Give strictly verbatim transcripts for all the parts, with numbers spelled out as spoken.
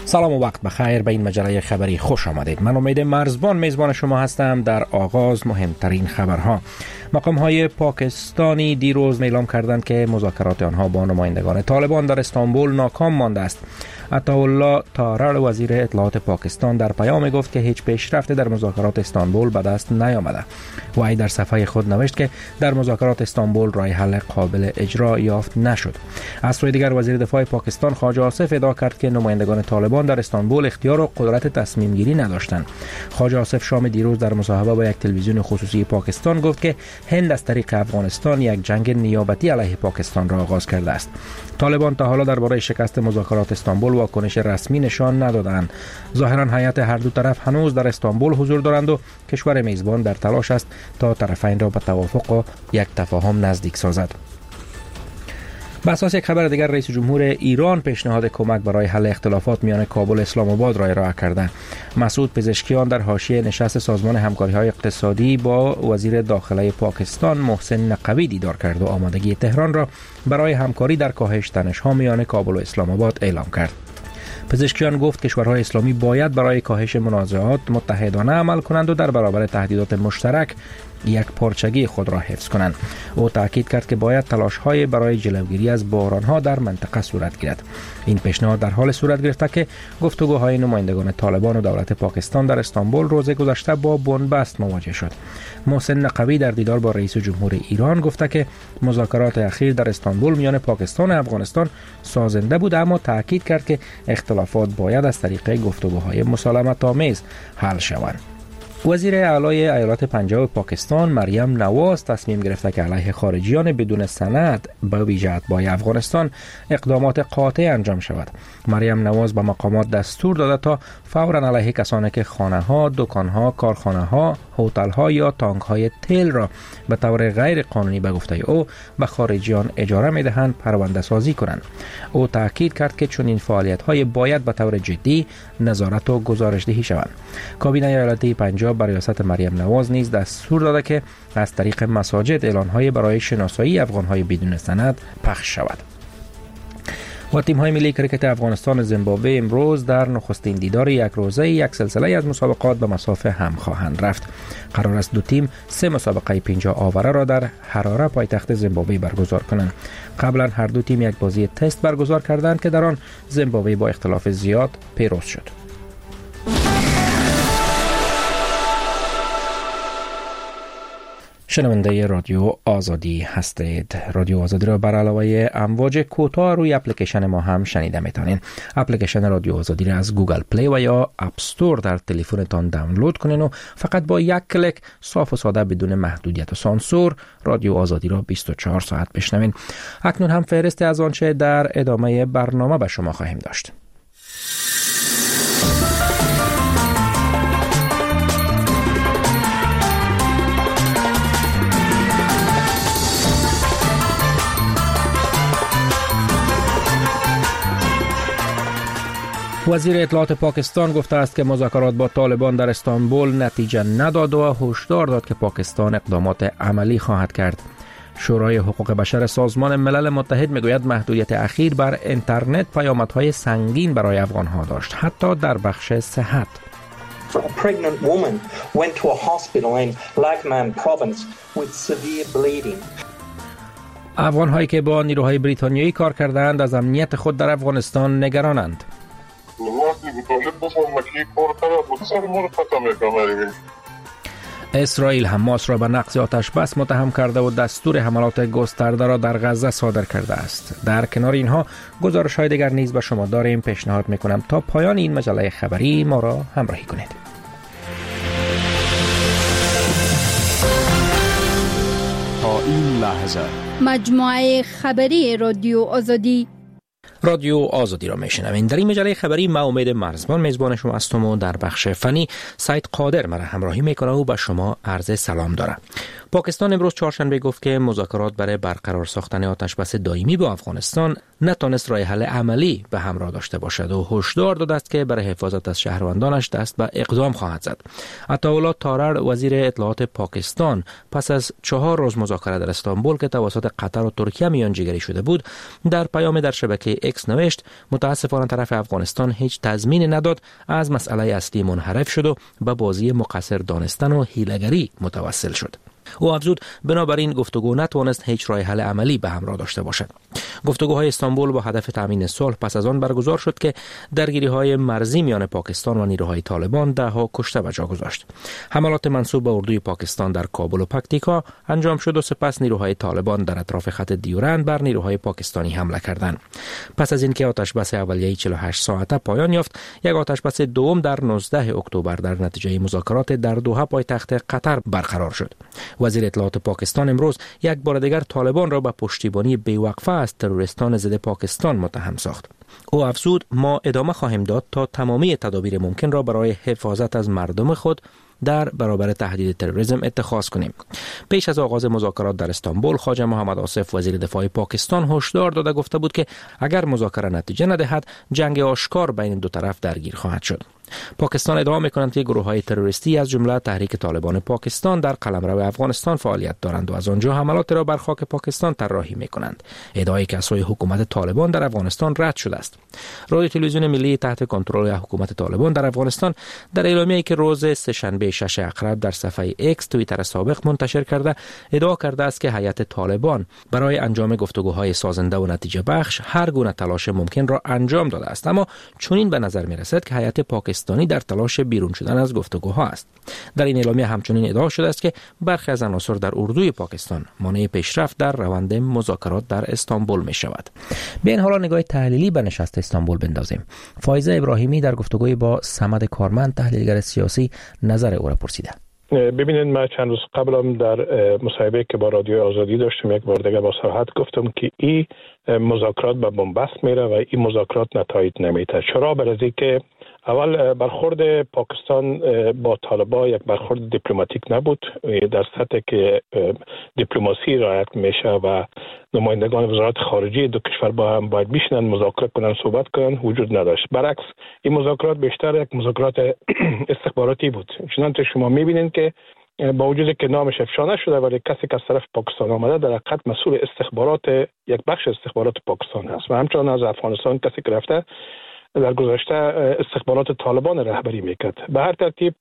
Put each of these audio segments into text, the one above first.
سلام و وقت بخیر، به این مجله خبری خوش آمدید. من امید مرزبان میزبان شما هستم. در آغاز مهمترین خبرها. مقام‌های پاکستانی دیروز اعلام کردند که مذاکرات آنها با نمایندگان طالبان در استانبول ناکام مانده است. عطاالله طارر وزیر اطلاعات پاکستان در پیام گفت که هیچ پیشرفتی در مذاکرات استانبول به دست نیامده. وی در صفحه خود نوشت که در مذاکرات استانبول راه حل قابل اجرا یافت نشد. از سوی دیگر وزیر دفاع پاکستان خواجه آصف ادعا کرد که نمایندگان طالبان در استانبول اختیار و قدرت تصمیم گیری نداشتند. خواجه آصف شام دیروز در مصاحبه با یک تلویزیون خصوصی پاکستان گفت که هند از طریق افغانستان یک جنگ نیابتی علیه پاکستان را آغاز کرده است. طالبان تا حالا درباره شکست مذاکرات استانبول واکنش رسمی نشان ندادند. ظاهرا هیئت هر دو طرف هنوز در استانبول حضور دارند و کشور میزبان در تلاش است تا طرفین را به توافق و یک تفاهم نزدیک سازد. به اساس یک خبر دیگر، رئیس جمهور ایران پیشنهاد کمک برای حل اختلافات میان کابل و اسلام آباد را ارائه کرده. مسعود پزشکیان در حاشیه نشست سازمان همکاری‌های اقتصادی با وزیر داخله پاکستان محسن نقوی دیدار کرد و آمادگی تهران را برای همکاری در کاهش تنش‌ها میان کابل و اسلام آباد اعلام کرد. پزشکیان گفت کشورهای اسلامی باید برای کاهش منازعات متحدانه عمل کنند و در برابر تهدیدات مشترک یک پارچگی خود را حفظ کنند. او تاکید کرد که باید تلاش‌های برای جلوگیری از بحران‌ها در منطقه صورت گیرد. این پیشنهاد در حال صورت گرفته که گفتگوهای نمایندگان طالبان و دولت پاکستان در استانبول روز گذشته با بنبست مواجه شد. محسن نقوی در دیدار با رئیس جمهور ایران گفته که مذاکرات اخیر در استانبول میان پاکستان و افغانستان سازنده بود، اما تاکید کرد که اختلافات باید از طریق گفتگوهای مسالمت‌آمیز حل شوند. وزیر اعلی ایالات پنجاب پاکستان مریم نواز تصمیم گرفته که علیه خارجیان بدون سند به ویژه اتباع افغانستان اقدامات قاطع انجام شود. مریم نواز به مقامات دستور داده تا فوراً علیه کسانی که خانه‌ها، دکان‌ها، کارخانه‌ها، هتل‌ها یا تانک‌های تیل را به طور غیر قانونی به گفته او به خارجیان اجاره می‌دهند پرونده سازی کنند. او تاکید کرد که چنین فعالیت‌های باید به طور جدی نظارت و گزارش‌دهی شوند. کابینه ایالتی پنجاب بر ریاست مریم نواز نیز دستور داده که از طریق مساجد اعلان‌های برای شناسایی افغان‌های بدون سند پخش شود. و تیم‌های ملی کریکت افغانستان و زیمبابوه امروز در نخستین دیدار یک روزه یک سلسله از مسابقات به مسافه هم خواهند رفت. قرار است دو تیم سه مسابقه پنجاه آوره را در حراره پایتخت زیمبابوه برگزار کنند. قبلا هر دو تیم یک بازی تست برگزار کردند که در آن زیمبابوه با اختلاف زیاد پیروز شد. شنونده رادیو آزادی هستید. رادیو آزادی را بر علاوه امواج کوتاه روی اپلیکیشن ما هم شنیده میتونین. اپلیکیشن رادیو آزادی را از گوگل پلی و یا اپ استور در تلفنتان دانلود کنین و فقط با یک کلیک صاف و ساده بدون محدودیت و سانسور رادیو آزادی را بیست و چهار ساعت بشنوین. اکنون هم فهرست از آنچه در ادامه برنامه به شما خواهیم داشت. وزیر اطلاعات پاکستان گفته است که مذاکرات با طالبان در استانبول نتیجه نداد و هشدار داد که پاکستان اقدامات عملی خواهد کرد. شورای حقوق بشر سازمان ملل متحد میگوید محدودیت اخیر بر اینترنت پیامدهای سنگین برای افغانها داشت، حتی در بخش صحت. A pregnant woman went to a hospital in Laghman province with severe bleeding. افغان‌هایی که با نیروهای بریتانیایی کار کردند از امنیت خود در افغانستان نگرانند. اسرائیل حماس را به نقض آتش بس متهم کرده و دستور حملات گسترده را در غزه صادر کرده است. در کنار اینها گزارش‌های دیگر نیز به شما داریم. پیشنهاد می‌کنم تا پایان این مجله خبری ما را همراهی کنید. تا این لحظه مجموعه خبری رادیو آزادی رادیو آزادی را میشنوین. در این مجله خبری ما امید مرزبان میزبان شما هستم و در بخش فنی سید قادر مرا همراهی میکنه و به شما عرض سلام داره. پاکستان امروز چهارشنبه گفت که مذاکرات برای برقرار ساختن آتشبس دائمی با افغانستان نتونست راه حل عملی به همراه داشته باشد و هشدار داده است که برای حفاظت از شهروندانش دست به اقدام خواهد زد. عطاالله تارر وزیر اطلاعات پاکستان پس از چهار روز مذاکره در استانبول که توسط قطر و ترکیه میانجیگری شده بود در پیام در شبکه اکس نوشت متاسفانه طرف افغانستان هیچ تضمینی نداد از مسئله اصلی منحرف شد و به بازی مقصر دانستن و حیله‌گری متوسل شد. او افزود بنابراین گفتگو نتوانست هیچ راه حل عملی به همراه داشته باشد. گفتگوهای استانبول با هدف تامین صلح پس از آن برگزار شد که درگیری‌های مرزی میان پاکستان و نیروهای طالبان ده ها کشته به جا گذاشت. حملات منسوب به اردوی پاکستان در کابل و پکتیکا انجام شد و سپس نیروهای طالبان در اطراف خط دیورند بر نیروهای پاکستانی حمله کردند. پس از اینکه آتشبس اولیه چهل و هشت ساعته پایان یافت، یک آتشبس دوم در نوزدهم اکتبر در نتیجه مذاکرات در دوحه پایتخت قطر برقرار شد. وزیر اطلاعات پاکستان امروز یک بار دیگر طالبان را به پشتیبانی بی‌وقفه از تروریستان ضد پاکستان متهم ساخت. او افزود ما ادامه خواهیم داد تا تمامی تدابیر ممکن را برای حفاظت از مردم خود در برابر تهدید تروریسم اتخاذ کنیم. پیش از آغاز مذاکرات در استانبول، خواجه محمد آصف وزیر دفاع پاکستان هشدار داده گفته بود که اگر مذاکره نتیجه ندهد، جنگ آشکار بین دو طرف درگیر خواهد شد. پاکستان ادعا می‌کند که گروه‌های تروریستی از جمله تحریک طالبان پاکستان در قلمرو افغانستان فعالیت دارند و از آنجا حملات را بر خاک پاکستان طراحی می‌کنند. ادعایی که از سوی حکومت طالبان در افغانستان رد شده است. رادیو تلویزیون ملی تحت کنترل حکومت طالبان در افغانستان در اعلامیه‌ای که روز سه‌شنبه شش اکتبر در صفحه اکس توییتر سابق منتشر کرده، ادعا کرده است که هیئت طالبان برای انجام گفتگوهای سازنده و نتیجه بخش هر گونه تلاش ممکن را انجام داده است، اما چنین به نظر می‌رسد که هیئت پاکستانی در تلاش بیرون شدن از گفتگوها است. در این اعلامیه همچنین ادعا شده است که برخی از عناصر در اردوی پاکستان مانع پیشرفت در روند مذاکرات در استانبول می شود. به این حالا نگاه تحلیلی به نشست استانبول بندازیم. فایزه ابراهیمی در گفتگوی با صمد کارمند تحلیلگر سیاسی نظر او را پرسیده. ببینید، من چند روز قبلم در مصاحبه که با رادیو آزادی داشتم یک بار دیگه با صراحت گفتم که این مذاکرات به بنبست میره و این مذاکرات نتایج نمیده. چرا؟ برای که اول برخورد پاکستان با طالبان یک برخورد دیپلماتیک نبود، در سطحی که دیپلماسی رعایت میشه و نمایندگان وزارت خارجه دو کشور با هم باید بشینن مذاکره کنن صحبت کنن وجود نداشت. برعکس این مذاکرات بیشتر یک مذاکرات استخباراتی بود. چنانچه شما میبینید که با وجود که نامش افشا نشده ولی کسی که از طرف پاکستان آمده در حقیقت مسئول استخبارات یک بخش استخبارات پاکستان هست و همچنان از افغانستان کسی که رفته در گذشته استخبارات طالبان رهبری میکرد. به هر ترتیب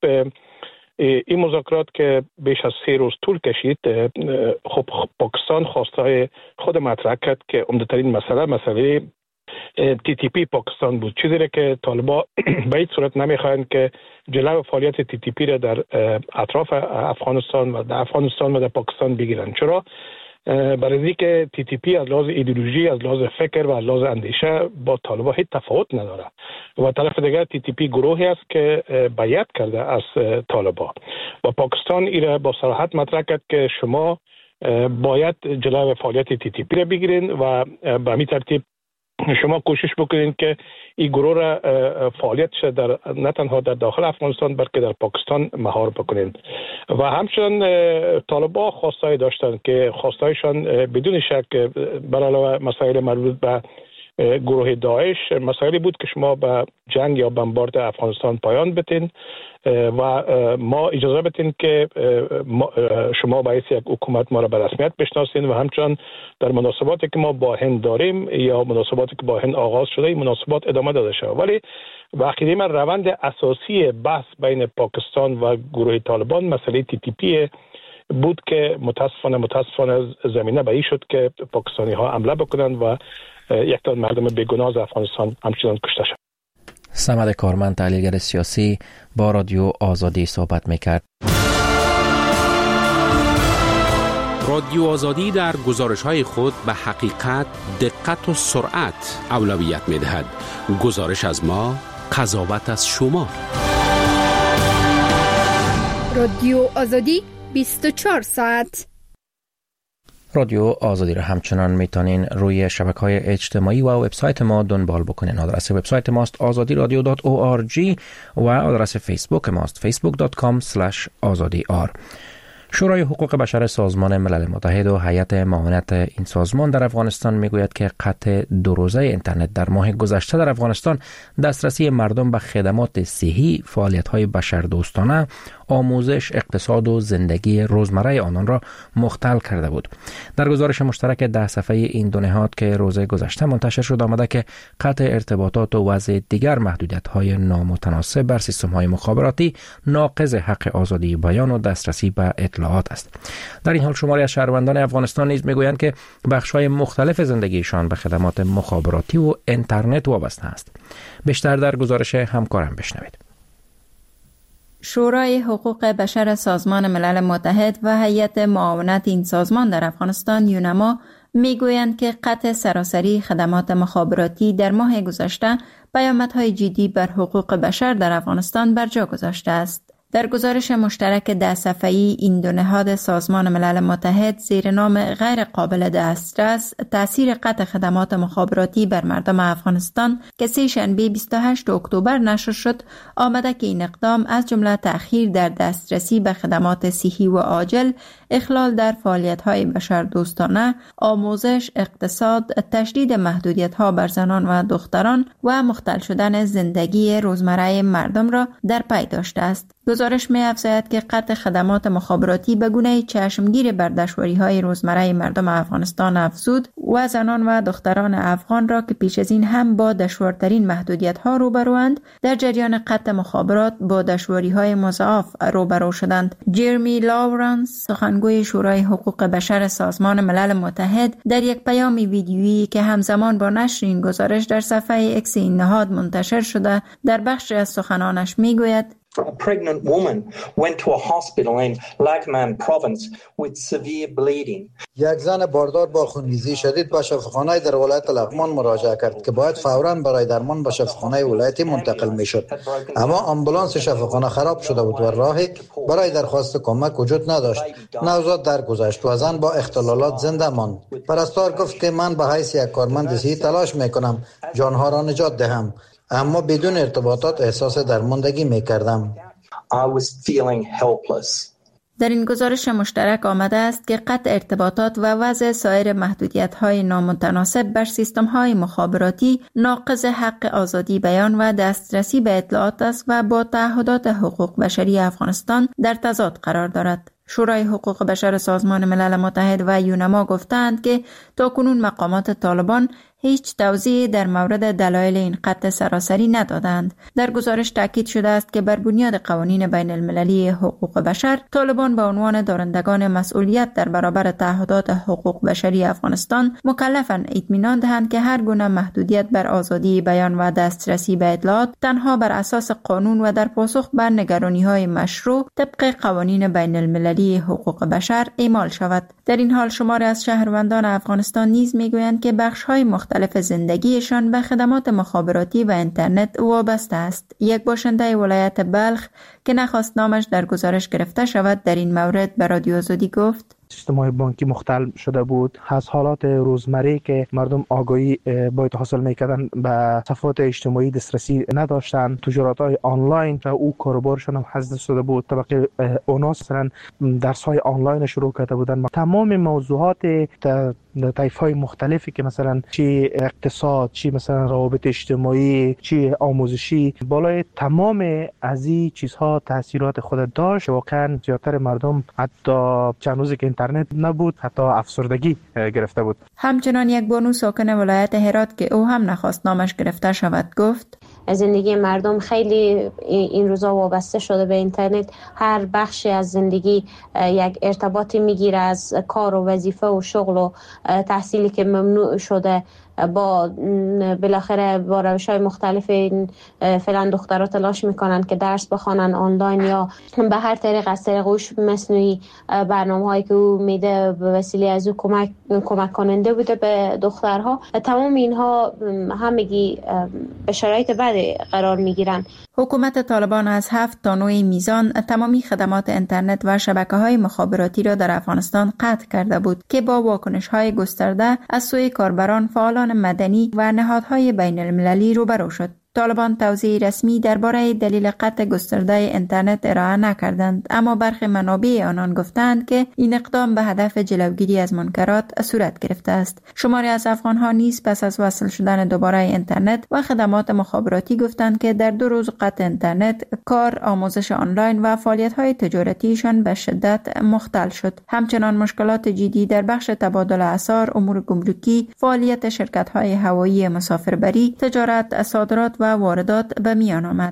این مذاکرات که بیش از سه روز طول کشید، خب پاکستان خواستهای خود مطرح کرد که عمده‌ترین مسئله مسئله تی تی پی پاکستان بود، چیزی را که طالبان به هیچ صورت نمیخواهند که جلو فعالیت تی تی پی را در اطراف افغانستان و در افغانستان و در پاکستان بگیرند. چرا؟ برای اینکه تی تی پی از لحاظ ایدئولوژی، از لحاظ فکر و از لحاظ اندیشه با طالبان هیچ تفاوت نداره و طرف دیگر تی تی پی گروهی است که بیعت کرده از طالبان و پاکستان ایره با صراحت مطرح کرد که شما باید جلو فعالیت تی تی پی را بگیرین و به همین ترتیب شما کوشش بکنید که این گروه را فعالیتش در نه تنها در داخل افغانستان بلکه در پاکستان مهار بکنید. و همچنین طالبان خواستایی داشتند که خواستایشان بدون شک بر علاوه مسائل مربوط به گروه داعش مسائلی بود که شما به جنگ یا بمبارد افغانستان پایان بدین و ما اجازه بدین که شما باعث یک حکومت ما را به رسمیت بشناسین و همچنین در مناسباتی که ما با هند داریم یا مناسباتی که با هند آغاز شده این مناسبات ادامه داده شود. ولی واقعی من روند اساسی بحث بین پاکستان و گروه طالبان مسئله تی تی پی بود که متاسفانه متاسفانه زمینه به این شد که پاکستانی ها حمله بکنند و یک تا مردم بیگناه از افغانستان همچنان کشته شد. صمد کارمند تحلیلگر سیاسی با رادیو آزادی صحبت میکرد. رادیو آزادی در گزارش‌های خود به حقیقت، دقت و سرعت اولویت می‌دهد. گزارش از ما، قضاوت از شما. رادیو آزادی بیست و چهار ساعت. رادیو آزادی را همچنان میتونین روی شبکه‌های اجتماعی و وبسایت ما دنبال بکنین. آدرس وبسایت ماست آزادی رادیو دات او آر جی و آدرس فیسبوک ماست فیسبوک دات کام اسلش آزادی آر. شورای حقوق بشر سازمان ملل متحد و هیئت معاونت این سازمان در افغانستان میگوید که قطع دو روزه اینترنت در ماه گذشته در افغانستان دسترسی مردم به خدمات صحی، فعالیت‌های بشردوستانه، آموزش، اقتصاد و زندگی روزمره آنان را مختل کرده بود. در گزارش مشترک ده صفحه‌ای این دو نهاد که روز گذشته منتشر شد آمده که قطع ارتباطات و وضع دیگر محدودیت‌های نامتناسب بر سیستم‌های مخابراتی ناقض حق آزادی بیان و دسترسی به اطلاعات است. در این حال شماری از شهروندان افغانستان نیز میگویند که بخش‌های مختلف زندگیشان به خدمات مخابراتی و اینترنت وابسته است. بیشتر در گزارش همکارم بشنوید. شورای حقوق بشر سازمان ملل متحد و هیئت معاونت این سازمان در افغانستان یونما میگویند که قطع سراسری خدمات مخابراتی در ماه گذشته پیامدهای جدی بر حقوق بشر در افغانستان بر جا گذاشته است. در گزارش مشترک ده صفحه‌ای این دو نهاد سازمان ملل متحد زیر نام غیر قابل دسترس تأثیر قطع خدمات مخابراتی بر مردم افغانستان که سه شنبه بیست و هشتم اکتبر نشر شد آمده که این اقدام از جمله تأخیر در دسترسی به خدمات صحی و عاجل، اخلال در فعالیت‌های بشردوستانه، آموزش، اقتصاد، تشدید محدودیت‌ها بر زنان و دختران و مختل شدن زندگی روزمره مردم را در پی داشته است. گزارش می افزاید که قطع خدمات مخابراتی به گونه چشمگیر بر دشواری‌های روزمره مردم افغانستان افزود و زنان و دختران افغان را که پیش از این هم با دشوارترین محدودیت‌ها روبروند در جریان قطع مخابرات با دشواری‌های مضاعف روبرو شدند. جرمی لاورنس سخنگوی شورای حقوق بشر سازمان ملل متحد در یک پیام ویدیویی که همزمان با نشر این گزارش در صفحه اکس این نهاد منتشر شده در بخشی از سخنانش میگوید A pregnant woman went to a hospital in Laghman province with severe bleeding. یک زن باردار با خونریزی شدید به شفاخانه در ولایت لغمان مراجعه کرد که باید فوراً برای درمان به شفاخانه ولایتی منتقل میشد. اما آمبولانس شفاخانه خراب شده بود و راهی برای درخواست کمک وجود نداشت. نوزاد درگذشت و زن با اختلالات زنده ماند. پرستار گفت که من به حیث یک کارمند صحی تلاش میکنم جانها را نجات دهم، اما بدون ارتباطات احساس درماندگی میکردم. I was feeling helpless. در این گزارش مشترک آمده است که قطع ارتباطات و وضع سایر محدودیت‌های نامتناسب بر سیستم‌های مخابراتی ناقض حق آزادی بیان و دسترسی به اطلاعات است و با تعهدات حقوق بشری افغانستان در تضاد قرار دارد. شورای حقوق بشر سازمان ملل متحد و یونما گفتند که تاکنون مقامات طالبان هیچ توضیحی در مورد دلایل این قطع سراسری ندادند. در گزارش تاکید شده است که بر بنیاد قوانین بین المللی حقوق بشر طالبان به عنوان دارندگان مسئولیت در برابر تعهدات حقوق بشری افغانستان مکلفند اطمینان دهند که هر گونه محدودیت بر آزادی بیان و دسترسی به اطلاعات تنها بر اساس قانون و در پاسخ بر نگرانی‌های مشروع طبق قوانین بین المللی حقوق بشر اعمال شود. در این حال شماری از شهروندان افغانستان نیز میگویند که بخش‌های مختلف زندگیشان به خدمات مخابراتی و اینترنت وابسته است. یک باشنده ولایت بلخ که نخواست نامش در گزارش گرفته شود در این مورد به رادیو آزادی گفت: سیستم‌های بانکی مختل شده بود. از حالات روزمره که مردم آگاهی باید حاصل می‌کردن به صفحات اجتماعی دسترسی نداشتن، تجارت‌های آنلاین و او کاروبارشون هم حذف شده بود. طبقه اونا مثلا درس‌های آنلاین شروع کرده بودن. تمام موضوعات طیف‌های مختلفی که مثلا چی اقتصاد، چی مثلا روابط اجتماعی، چی آموزشی، بالای تمام از این چیزها تاثیرات خود داشت. واقعا زیادتر مردم حتی چند روزی که اینترنت نبود حتی افسردگی گرفته بود. همچنان یک بانو ساکن ولایت هرات که او هم نخواست نامش گرفته شود گفت: زندگی مردم خیلی این روزا وابسته شده به اینترنت. هر بخشی از زندگی یک ارتباطی میگیره، از کار و وظیفه و شغل و تحصیلی که ممنوع شده با بالاخره با روش‌های مختلف این فعلا دخترها تلاش میکنن که درس بخوانن آنلاین یا به هر طریق از طریق هوش مصنوعی برنامه‌هایی که او میده به وسیله از او کمک کمک کننده بوده به دخترها. تمام اینها همگی به شرایط بدی قرار میگیرن. حکومت طالبان از هفت تا نه میزان تمامی خدمات اینترنت و شبکه‌های مخابراتی را در افغانستان قطع کرده بود که با واکنش‌های گسترده از سوی کاربران، فعالان مدنی و نهادهای بین المللی روبرو شد. طالبان توضیح رسمی درباره دلیل قطع گسترده اینترنت ارائه نکردند، اما برخی منابع آنان گفتند که این اقدام به هدف جلوگیری از منکرات صورت گرفته است. شماری از افغان‌ها نیز پس از وصل شدن دوباره اینترنت و خدمات مخابراتی گفتند که در دو روز قطع اینترنت، کار، آموزش آنلاین و فعالیت‌های تجارتیشان به شدت مختل شد. همچنان مشکلات جدی در بخش تبادل اسعار، امور گمرکی، فعالیت شرکت‌های هوایی مسافربری، تجارت، صادرات و واردات به میان آمد.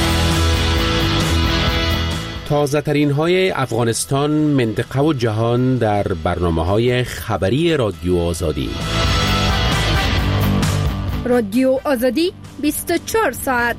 تازه ترین های افغانستان، منطقه و جهان در برنامه های خبری رادیو آزادی. رادیو آزادی بیست و چهار ساعت.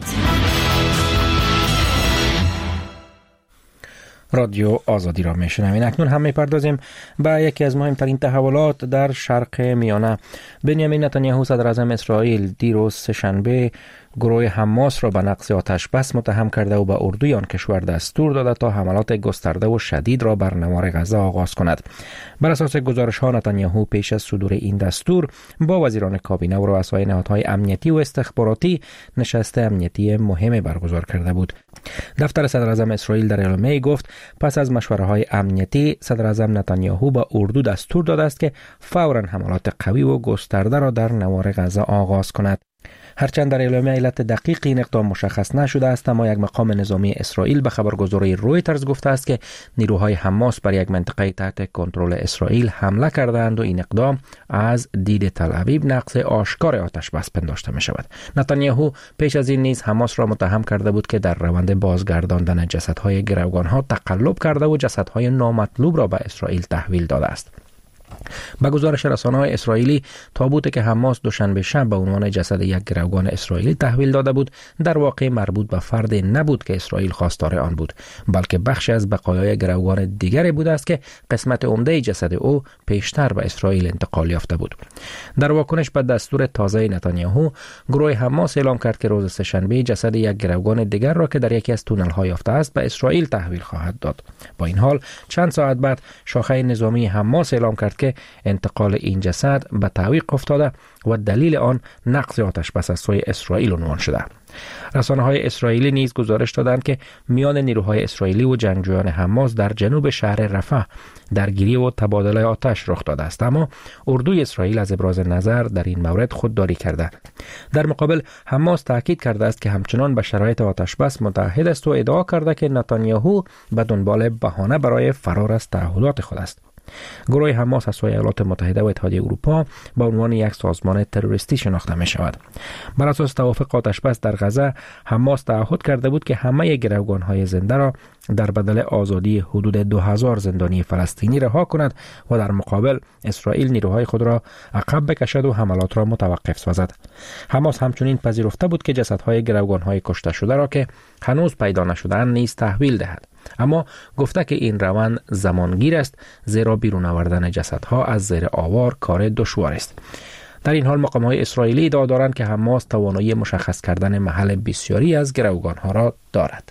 رادیو آزادی را میشنوین. اکنون هم میپردازیم به یکی از مهمترین تحولات در شرق میانه. بنیامین نتانیاهو صدر اعظم اسرائیل دیروز سه‌شنبه گروه حماس را به نقض آتش بس متهم کرده و به اردوی آن کشور دستور داده تا حملات گسترده و شدید را بر نوار غزه آغاز کند. بر اساس گزارش ها، نتانیاهو پیش از صدور این دستور با وزیران کابینه و رؤسای نهادهای امنیتی و استخباراتی نشست امنیتی مهمی برگزار کرده بود. دفتر صدر اعظم اسرائیل در اعلامیه گفت پس از مشوره های امنیتی، صدر اعظم نتانیاهو به اردو دستور داده است که فوراً حملات قوی و گسترده را در نوار غزه آغاز کند. هرچند در اعلامیه علت دقیق این اقدام مشخص نشده است، اما یک مقام نظامی اسرائیل به خبرگزاری رویترز گفته است که نیروهای حماس بر یک منطقه تحت کنترل اسرائیل حمله کردند و این اقدام از دید تل‌آویو نقض آشکار آتش بس پنداشته می شود. نتانیاهو پیش از این نیز حماس را متهم کرده بود که در روند بازگرداندن جسدهای گروگانها تقلب کرده و جسدهای نامطلوب را به اسرائیل تحویل داده است. با گزارش رسانه‌های اسرائیلی، تابوتی که حماس دوشنبه شب به عنوان جسد یک گروگان اسرائیلی تحویل داده بود، در واقع مربوط به فردی نبود که اسرائیل خواستار آن بود، بلکه بخشی از بقایای گروگان دیگری بود است که قسمت عمده جسد او پیشتر به اسرائیل انتقال یافته بود. در واکنش به دستور تازه نتانیاهو، گروه حماس اعلام کرد که روز سه‌شنبه جسد یک گروگان دیگر را که در یکی از تونل‌ها یافته است به اسرائیل تحویل خواهد داد. با این حال، چند ساعت بعد شاخه نظامی حماس اعلام کرد که انتقال این جسد به تعویق افتاده و دلیل آن نقض آتش بس از سوی اسرائیل عنوان شده. رسانه‌های اسرائیلی نیز گزارش دادند که میان نیروهای اسرائیلی و جنگجویان حماس در جنوب شهر رفح درگیری و تبادله آتش رخ داده است، اما اردوی اسرائیل از ابراز نظر در این مورد خودداری کرده. در مقابل، حماس تاکید کرده است که همچنان به شرایط آتش بس متعهد است و ادعا کرده که نتانیاهو به دنبال بهانه برای فرار از تعهدات خود است. گروه حماس از سوی ایالات متحده و اتحادیه اروپا با عنوان یک سازمان تروریستی شناخته می شود. بر اساس توافق آتش بس در غزه، حماس تعهد کرده بود که همه گروگان‌های زنده را در بدل آزادی حدود دو هزار زندانی فلسطینی رها کند و در مقابل اسرائیل نیروهای خود را عقب بکشد و حملات را متوقف سازد. حماس همچنین پذیرفته بود که جسدهای گروگان‌های کشته شده را که هنوز پیدا نشده‌اند نیز تحویل دهد، اما گفته که این روند زمانگیر است، زیرا بیرون آوردن جسدها از زیر آوار کار دشوار است. در این حال مقام‌های اسرائیلی ادعا دارند که حماس توانایی مشخص کردن محل بسیاری از گروگان‌ها را دارد.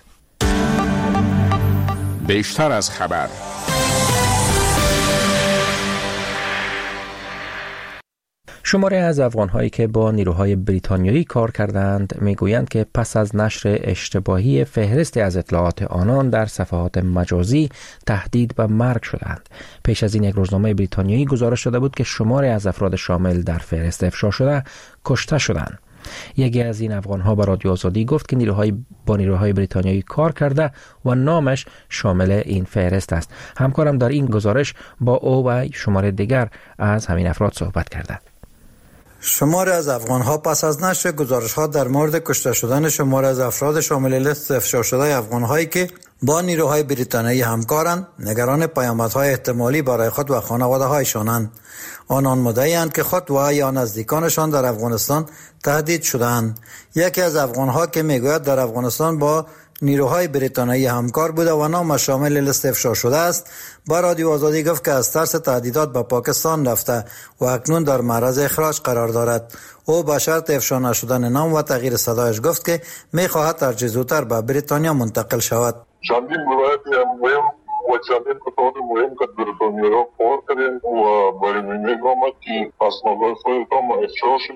بیشتر از خبر. شماری از افغان‌هایی که با نیروهای بریتانیایی کار کردند میگویند که پس از نشر اشتباهی فهرستی از اطلاعات آنان در صفحات مجازی تهدید به مرگ شدند. پیش از این یک روزنامه بریتانیایی گزارش داده بود که شماری از افراد شامل در فهرست افشا شده کشته شدند. یکی از این افغان‌ها به رادیو آزادی گفت که نیروهای با نیروهای بریتانیایی کار کرده و نامش شامل این فهرست است. همکارم در این گزارش با او و شماره دیگر از همین افراد صحبت کرده. شماری از افغان‌ها پس از نشر گزارش‌ها در مورد کشته شدن شماری از افراد شامل لیست افشا شده افغان‌هایی که با نیروهای بریتانیایی همکارند، نگران پیامدهای احتمالی برای خود و خانواده‌هایشانند. آنان مدعی‌اند که خود و یا نزدیکانشان در افغانستان تهدید شدند. یکی از افغان‌ها که میگوید در افغانستان با نیروهای بریتانیایی همکار بوده و نام شامل لیست افشا شده است، با رادیو آزادی گفت که از ترس تهدیدات به پاکستان رفته و اکنون در معرض اخراج قرار دارد. او با شرط افشا نشدن نام و تغییر صدایش گفت که می‌خواهد هر چه زودتر به بریتانیا منتقل شود. چندین ولایت مهم و چندین قطعات مهم که بریتانیا را کار کردند و برای میگم که اسناد خودتان افشا شده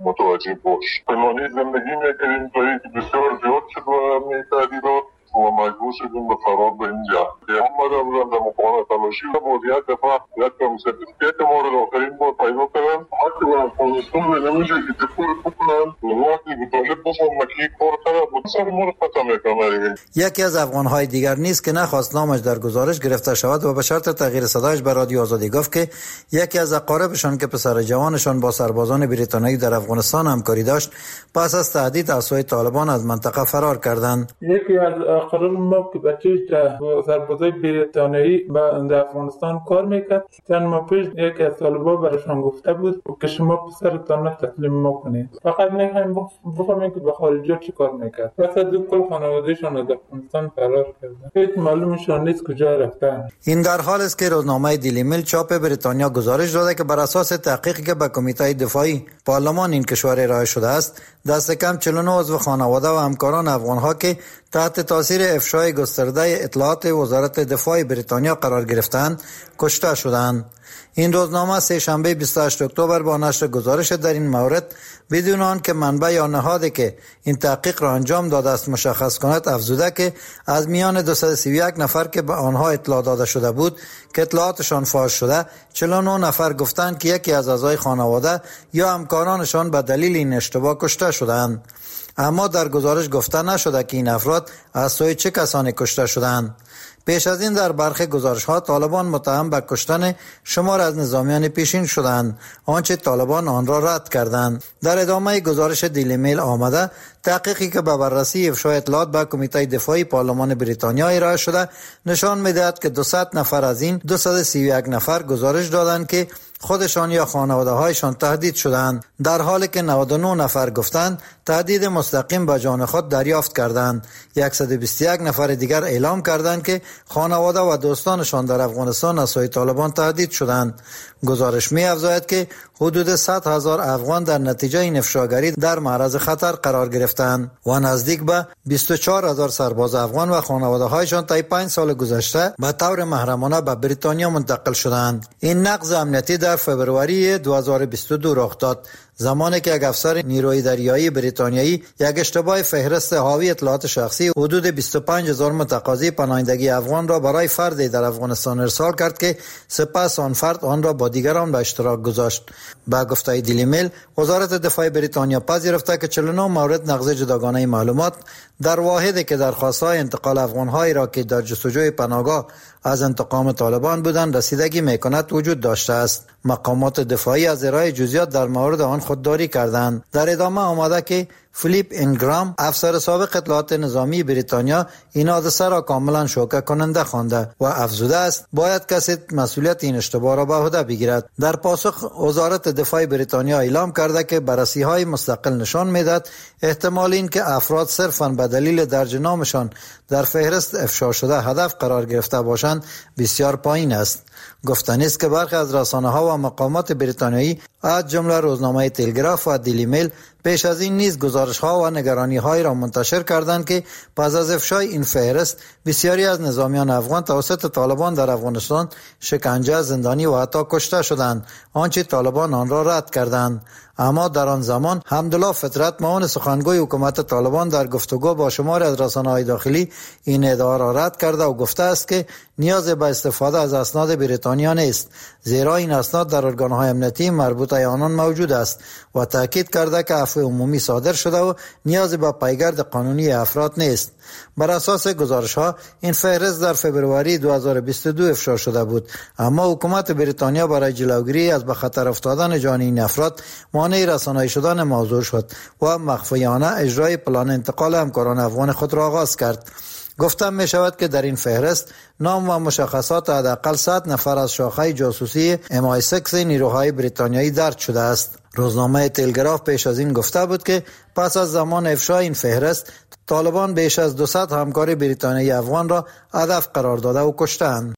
متوجه باش. پیمانی زندگی میکنیم جایی که بسیار زیاد شد و میتعدیدات و مجبور شدیم به فرار به اینجا. محمد ابراهیم در مقام تلاشی و بازیت دفاع یک کم سرتیفیکیت ما رو آخرین بار پیدا کردن. حتی به افغانستان به نمیشه که دفور بکنن وقتی به طالب بسان مکی کار کرد بسیار ما رو پتا میکنن. یکی از افغانهای دیگر نیست که نخواست نامش در گزارش گرفته شود و به شرط تغییر صدایش به رادیو آزادی گفت که یکی از اقاربشان که پسر جوانشان با سربازان بریتانیایی در افغانستان همکاری داشت پس از تهدید از سوی طالبان از منطقه فرار کردند. یکی از اقارب ما که بچه‌ش با سربازای بریتانیایی در افغانستان کار میکرد چند ماه پیش یکی از طالبان برایشان گفته بود که شما پسرتان تسلیم ما کنید، فقط میخوایم بفهمیم که به خارجی چی کار میکرد. پس از کل خانوادهشان از افغانستان فرار کردن، هیچ معلومشان نیست کجا رفتن. این در حال است که روزنامه دیلی میل چاپ بریتانیا گزارش داده که بر اساس تحقیقی که به کمیته دفاعی پارلمان این کشور ارائه شده است دست کم چهل و نه عضو خانواده و همکاران افغانها که تحت تاثیر افشای گسترده اطلاعات وزارت دفاع بریتانیا قرار گرفتند کشته شدند. این روزنامه سه شنبه بیست و هشت اکتبر با نشر گزارش در این مورد بدون آن که منبع یا نهادی که این تحقیق را انجام داده است مشخص کند افزوده که از میان دویست و سی و یک نفر که به آنها اطلاع داده شده بود که اطلاعاتشان فاش شده چهل و نه نفر گفتند که یکی از اعضای خانواده یا همکارانشان به دلیل این اشتباه کشته شدند. اما در گزارش گفته نشده که این افراد از سوی چه کسانی کشته شدند. پیش از این در برخی گزارش‌ها طالبان متهم به کشتن شمار از نظامیان پیشین شدند، آنچه طالبان آن را رد کردند. در ادامه گزارش دیلی میل آمده تحقیقی که به بررسی افشای اطلاعات به کمیته دفاعی پارلمان بریتانیا ارائه شده نشان می‌دهد که دویست نفر از این دویست و سی و یک نفر گزارش دادند که خودشان یا خانواده‌هایشان تهدید شدند، در حالی که نود و نه نفر گفتند تهدید مستقیم به جان خود دریافت کردند. صد و بیست و یک نفر دیگر اعلام کردند که خانواده و دوستانشان در افغانستان از سوی طالبان تهدید شدند. گزارش می افزاید که حدود صد هزار افغان در نتیجه این افشاگری در معرض خطر قرار گرفتند و نزدیک به بیست و چهار هزار سرباز افغان و خانواده‌هایشان طی پنج سال گذشته به طور محرمانه به بریتانیا منتقل شدند. این نقض امنیتی در فوریه دو هزار و بیست و دو رخ داد، زمانی که یک افسر نیروی دریایی بریتانیایی یک اشتباه فهرست حاوی اطلاعات شخصی حدود بیست و پنج هزار متقاضی پناهندگی افغان را برای فردی در افغانستان ارسال کرد که سپس آن فرد آن را با دیگران به اشتراک گذاشت. با گفته دیلی میل وزارت دفاع بریتانیا پذیرفته که چهل و نه مورد نقض جداگانه معلومات در واحدی که درخواست‌های انتقال افغان‌هایی را که در جستجوی پناهگاه از انتقام طالبان بودند رسیدگی میکند وجود داشته است. مقامات دفاعی از ارائه جزئیات در مورد آن خودداری کردند. در ادامه آمده که فیلیپ اینگرام افسر سابق اطلاعات نظامی بریتانیا این حادثه را کاملا شوکه کننده خوانده و افزوده است باید کسی مسئولیت این اشتباه را به عهده بگیرد. در پاسخ وزارت دفاع بریتانیا اعلام کرده که بررسی‌های مستقل نشان می‌دهد احتمال این که افراد صرفاً به دلیل درج نامشان در فهرست افشا شده هدف قرار گرفته باشند بسیار پایین است. گفتنی است که برخی از رسانه‌ها و مقامات بریتانیایی از جمله روزنامه تلگراف و دیلی میل پیش از این نیز گزارش‌ها و نگرانی‌های را منتشر کردند که پس از افشای این فهرست بسیاری از نظامیان افغان توسط طالبان در افغانستان شکنجه، زندانی و حتی کشته شدند، آنچه طالبان آن را رد کردند. اما در آن زمان حمدالله فطرت معاون سخنگوی حکومت طالبان در گفتگو با شمار از رسانه‌های داخلی این ادعا را رد کرده و گفته است که نیاز به استفاده از اسناد بریتانیا نیست، زیرا این اسناد در ارگان‌های امنیتی مربوط به آنان موجود است و تاکید کرده که عفو عمومی صادر شده و نیاز به پیگرد قانونی افراد نیست. بر اساس گزارش‌ها این فهرست در فوریه دو هزار و بیست و دو افشا شده بود، اما حکومت بریتانیا برای جلوگیری از به خطر افتادن جان این افراد مانع رسانه‌ای شدن موضوع شد و مخفیانه اجرای پلان انتقال همکاران افغان خود را آغاز کرد. گفتم می شود که در این فهرست نام و مشخصات حداقل صد نفر از شاخه جاسوسی ام آی شش نیروهای بریتانیایی درج شده است. روزنامه تلگراف پیش از این گفته بود که پس از زمان افشای این فهرست طالبان بیش از دویست همکار بریتانیایی افغان را هدف قرار داده و کشتند.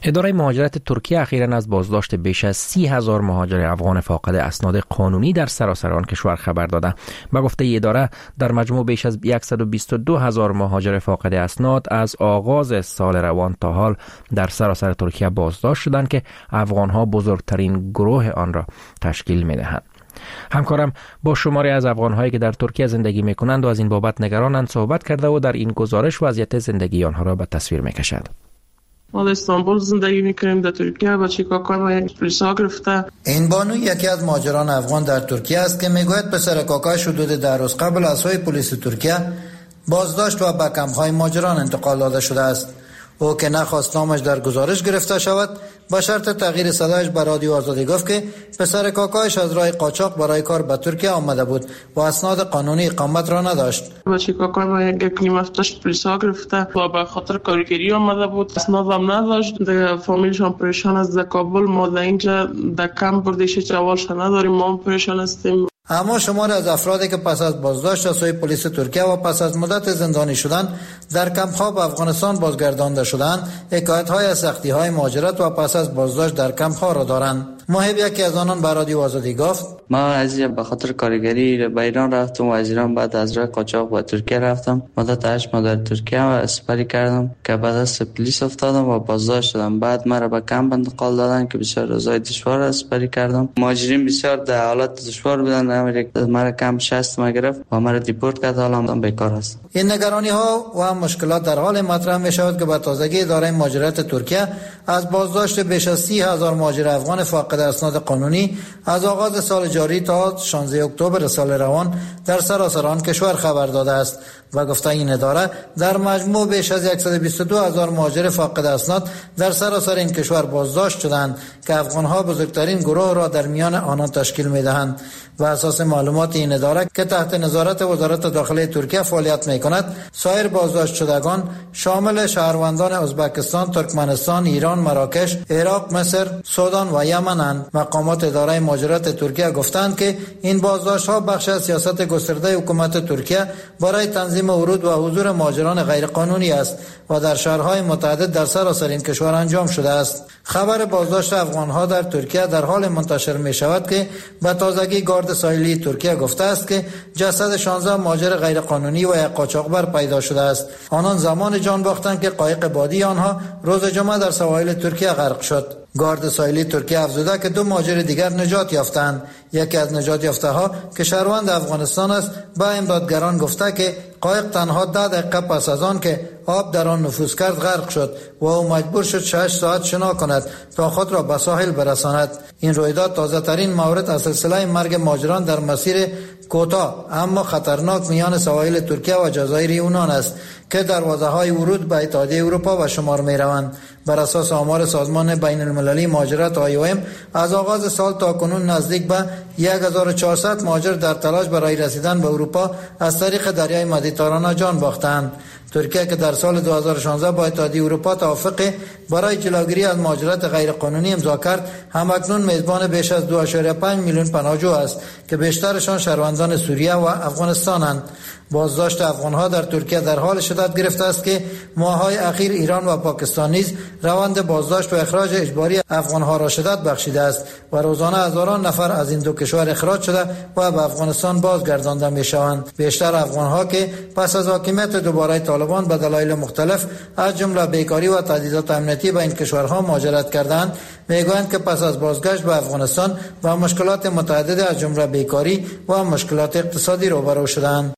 اداره مهاجرت ترکیه اخیراً از بازداشت بیش از سی هزار مهاجر افغان فاقد اسناد قانونی در سراسر آن کشور خبر داده. به گفته اداره در مجموع بیش از صد و بیست و دو هزار مهاجر فاقد اسناد از آغاز سال روان تا حال در سراسر ترکیه بازداشت شدند که افغان‌ها بزرگترین گروه آن را تشکیل می‌دهند. همکارم با شماری از افغان‌هایی که در ترکیه زندگی می‌کنند و از این بابت نگرانند صحبت کرده و در این گزارش وضعیت زندگی آنها را به تصویر می‌کشد. ما در استانبول زندگی میکنیم، در ترکیه بچه کاکای ما یک پلیس ها گرفته. این بانو یکی از مهاجران افغان در ترکیه است که میگوید پسر کاکایش حدود ده روز قبل از سوی پلیس ترکیه بازداشت و به کمپ‌های مهاجران انتقال داده شده است. او که نخواست نامش در گزارش گرفته شود با شرط تغییر صدایش به رادیو آزادی گفت که پسر کاکایش از راه قاچاق برای کار به ترکیه آمده بود و اسناد قانونی اقامت را نداشت. بچه کاکای ما یک نیم هفتهش پلیس ها گرفته و به خاطر کارگری آمده بود، اسناد هم نداشت. در فامیلش هم پریشان است. در کابل ما در اینجا در کمپ بردیش جوالش نداریم، ما هم پریشان هستیم. اما شمار از افرادی که پس از بازداشت از سوی پلیس ترکیه و پس از مدت زندانی شدن در کمپ‌ها به افغانستان بازگردانده شدند، حکایت‌های از سختی‌های مهاجرت و پس از بازداشت در کمپ‌ها را دارند. محب یکی از آنان به رادیو آزادی گفت: ما از به خاطر کارگری به ایران رفتم و از ایران بعد از راه قاچاق به ترکیه رفتم. مدت هشت ماه در ترکیه اسپری کردم که بعد از پلیس افتادم و بازداشت شدم. بعد مرا به کمپ انتقال دادن که بسیار روزای دشوار اسپری کردم. مهاجرین بسیار در حالت دشوار بودن. مرا کمپ شصت ما گرفت و مرا دیپورت کرد. حالا هم بیکار هستم. این نگرانی ها و مشکلات در حال مطرح می شود که به تازگی اداره مهاجرت ترکیه از بازداشت بیش از سی هزار مهاجر افغان فاقد اسناد قانونی از آغاز سال جاری تا شانزده اکتبر سال روان در سراسر آن کشور خبر داده است و گفته این اداره در مجموع بیش از صد و بیست و دو هزار مهاجر فاقد اسناد در سراسر این کشور بازداشت شدند که افغان‌ها بزرگترین گروه را در میان آنان تشکیل می‌دهند. و اساس معلومات این اداره که تحت نظارت وزارت داخلی ترکیه فعالیت می‌کند، سایر بازداشت شدگان شامل شهروندان ازبکستان، ترکمنستان، ایران، مراکش، عراق، مصر، سودان و یمن‌اند. مقامات اداره مهاجرت ترکیه گفتند که این بازداشت‌ها بخش از سیاست گسترده حکومت ترکیه برای تنظیم ورود و حضور مهاجران غیرقانونی است و در شهرهای متعدد در سراسر این کشور انجام شده است. خبر بازداشت افغان‌ها در ترکیه در حال منتشر می‌شود که به تازگی گارد ساحلی ترکیه گفته است که جسد شانزده مهاجر غیرقانونی و یک قاچاقبر پیدا شده است. آنان زمان جان باختند که قایق بادی آنها روز جمعه در سواحل ترکیه غرق شد. گارد ساحلی ترکیه افزوده که دو مهاجر دیگر نجات یافتند. یکی از نجات یافته ها که شهروند افغانستان است به امدادگران گفته که قایق تنها ده دقیقه پس از آن که آب در آن نفوذ کرد غرق شد و او مجبور شد شش ساعت شنا کند تا خود را به ساحل برساند. این رویداد تازه ترین مورد از سلسله مرگ مهاجران در مسیر کوتاه اما خطرناک میان سواحل ترکیه و جزایر یونان است که دروازه‌های ورود به اتحادیه اروپا به شمار می‌روند. بر اساس آمار سازمان بین المللی مهاجرت آی او ام از آغاز سال تا کنون نزدیک به هزار و چهارصد مهاجر در تلاش برای رسیدن به اروپا از طریق دریای مدیترانه جان باختند. ترکیه که در سال دو هزار و شانزده با اتحادیه اروپا توافق برای جلوگیری از مهاجرت غیرقانونی امضا کرد، همکنون میزبان بیش از دو ممیز پنج میلیون پناهجو است که بیشترشان شهروندان سوریه و افغانستانند. بازداشت افغان‌ها در ترکیه در حال شدت گرفته است که ماه‌های اخیر ایران و پاکستان نیز روند بازداشت و اخراج اجباری افغان‌ها را شدت بخشیده است و روزانه هزاران نفر از این دو کشور اخراج شده و به افغانستان بازگردانده می‌شوند. بیشتر افغان‌ها که پس از حاکمیت دوباره طالبان به دلایل مختلف از جمله بیکاری و تهدیدات امنیتی به این کشورها مهاجرت کردند، میگویند که پس از بازگشت به افغانستان و مشکلات متعدد از جمله بیکاری و مشکلات اقتصادی روبرو شدند.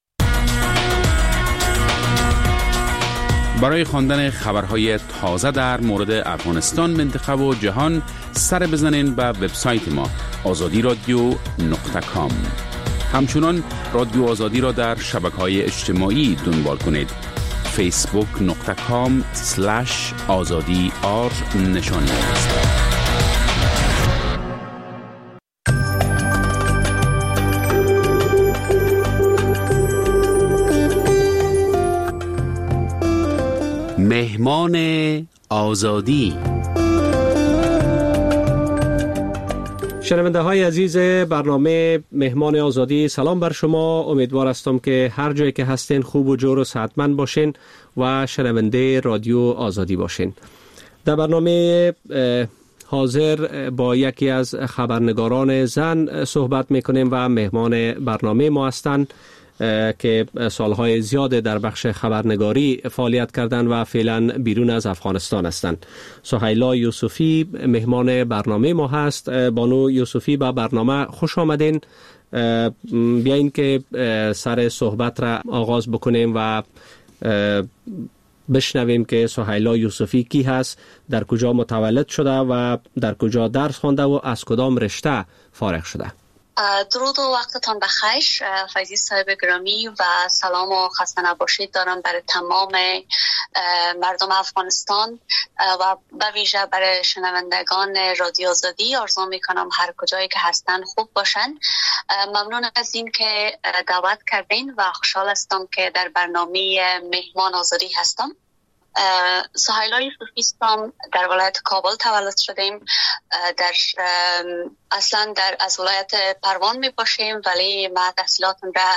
برای خواندن خبرهای تازه در مورد افغانستان، منطقه و جهان سر بزنین به وبسایت ما آزادی رادیو نقطه کام. همچنان رادیو آزادی را در شبکه‌های اجتماعی دنبال کنید. فیسبوک نقطه کام سلش آزادی آر نشانی است. مهمان آزادی. شنونده های عزیز برنامه مهمان آزادی، سلام بر شما. امیدوار هستم که هر جایی که هستین خوب و جور و صحتمند باشین و شنونده رادیو آزادی باشین. در برنامه حاضر با یکی از خبرنگاران زن صحبت میکنیم و مهمان برنامه ما هستند که سالهای زیاد در بخش خبرنگاری فعالیت کردن و فعلا بیرون از افغانستان هستند. سهیلا یوسفی مهمان برنامه ما هست. بانو یوسفی با برنامه خوش آمدین. بیاین که سر صحبت را آغاز بکنیم و بشنویم که سهیلا یوسفی کی هست، در کجا متولد شده و در کجا درس خوانده و از کدام رشته فارغ شده. درود و وقتتان بخیر فیضی صاحب گرامی و سلام و خسته نباشید دارم برای تمام مردم افغانستان و به ویژه برای شنوندگان رادیو آزادی. آرزو میکنم هر کجایی که هستن خوب باشن. ممنون از این که دعوت کردین و خوشحال هستم که در برنامه مهمان آزادی هستم. سهیلا یوسفی هستم، در ولایت کابل تولد شدیم. در اصلا در از ولایت پروان می باشیم، ولی ما تحصیلاتم را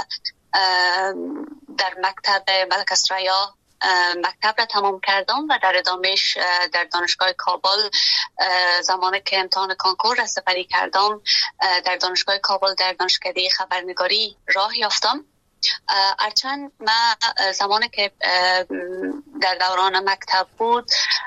در مکتب ملک اسریا مکتب را تمام کردم و در ادامهش در دانشگاه کابل زمانی که امتحان کنکور را سپری کردم در دانشگاه کابل در دانشکده خبرنگاری راه یافتم. هرچند ما زمانی که در دوران مکتب بود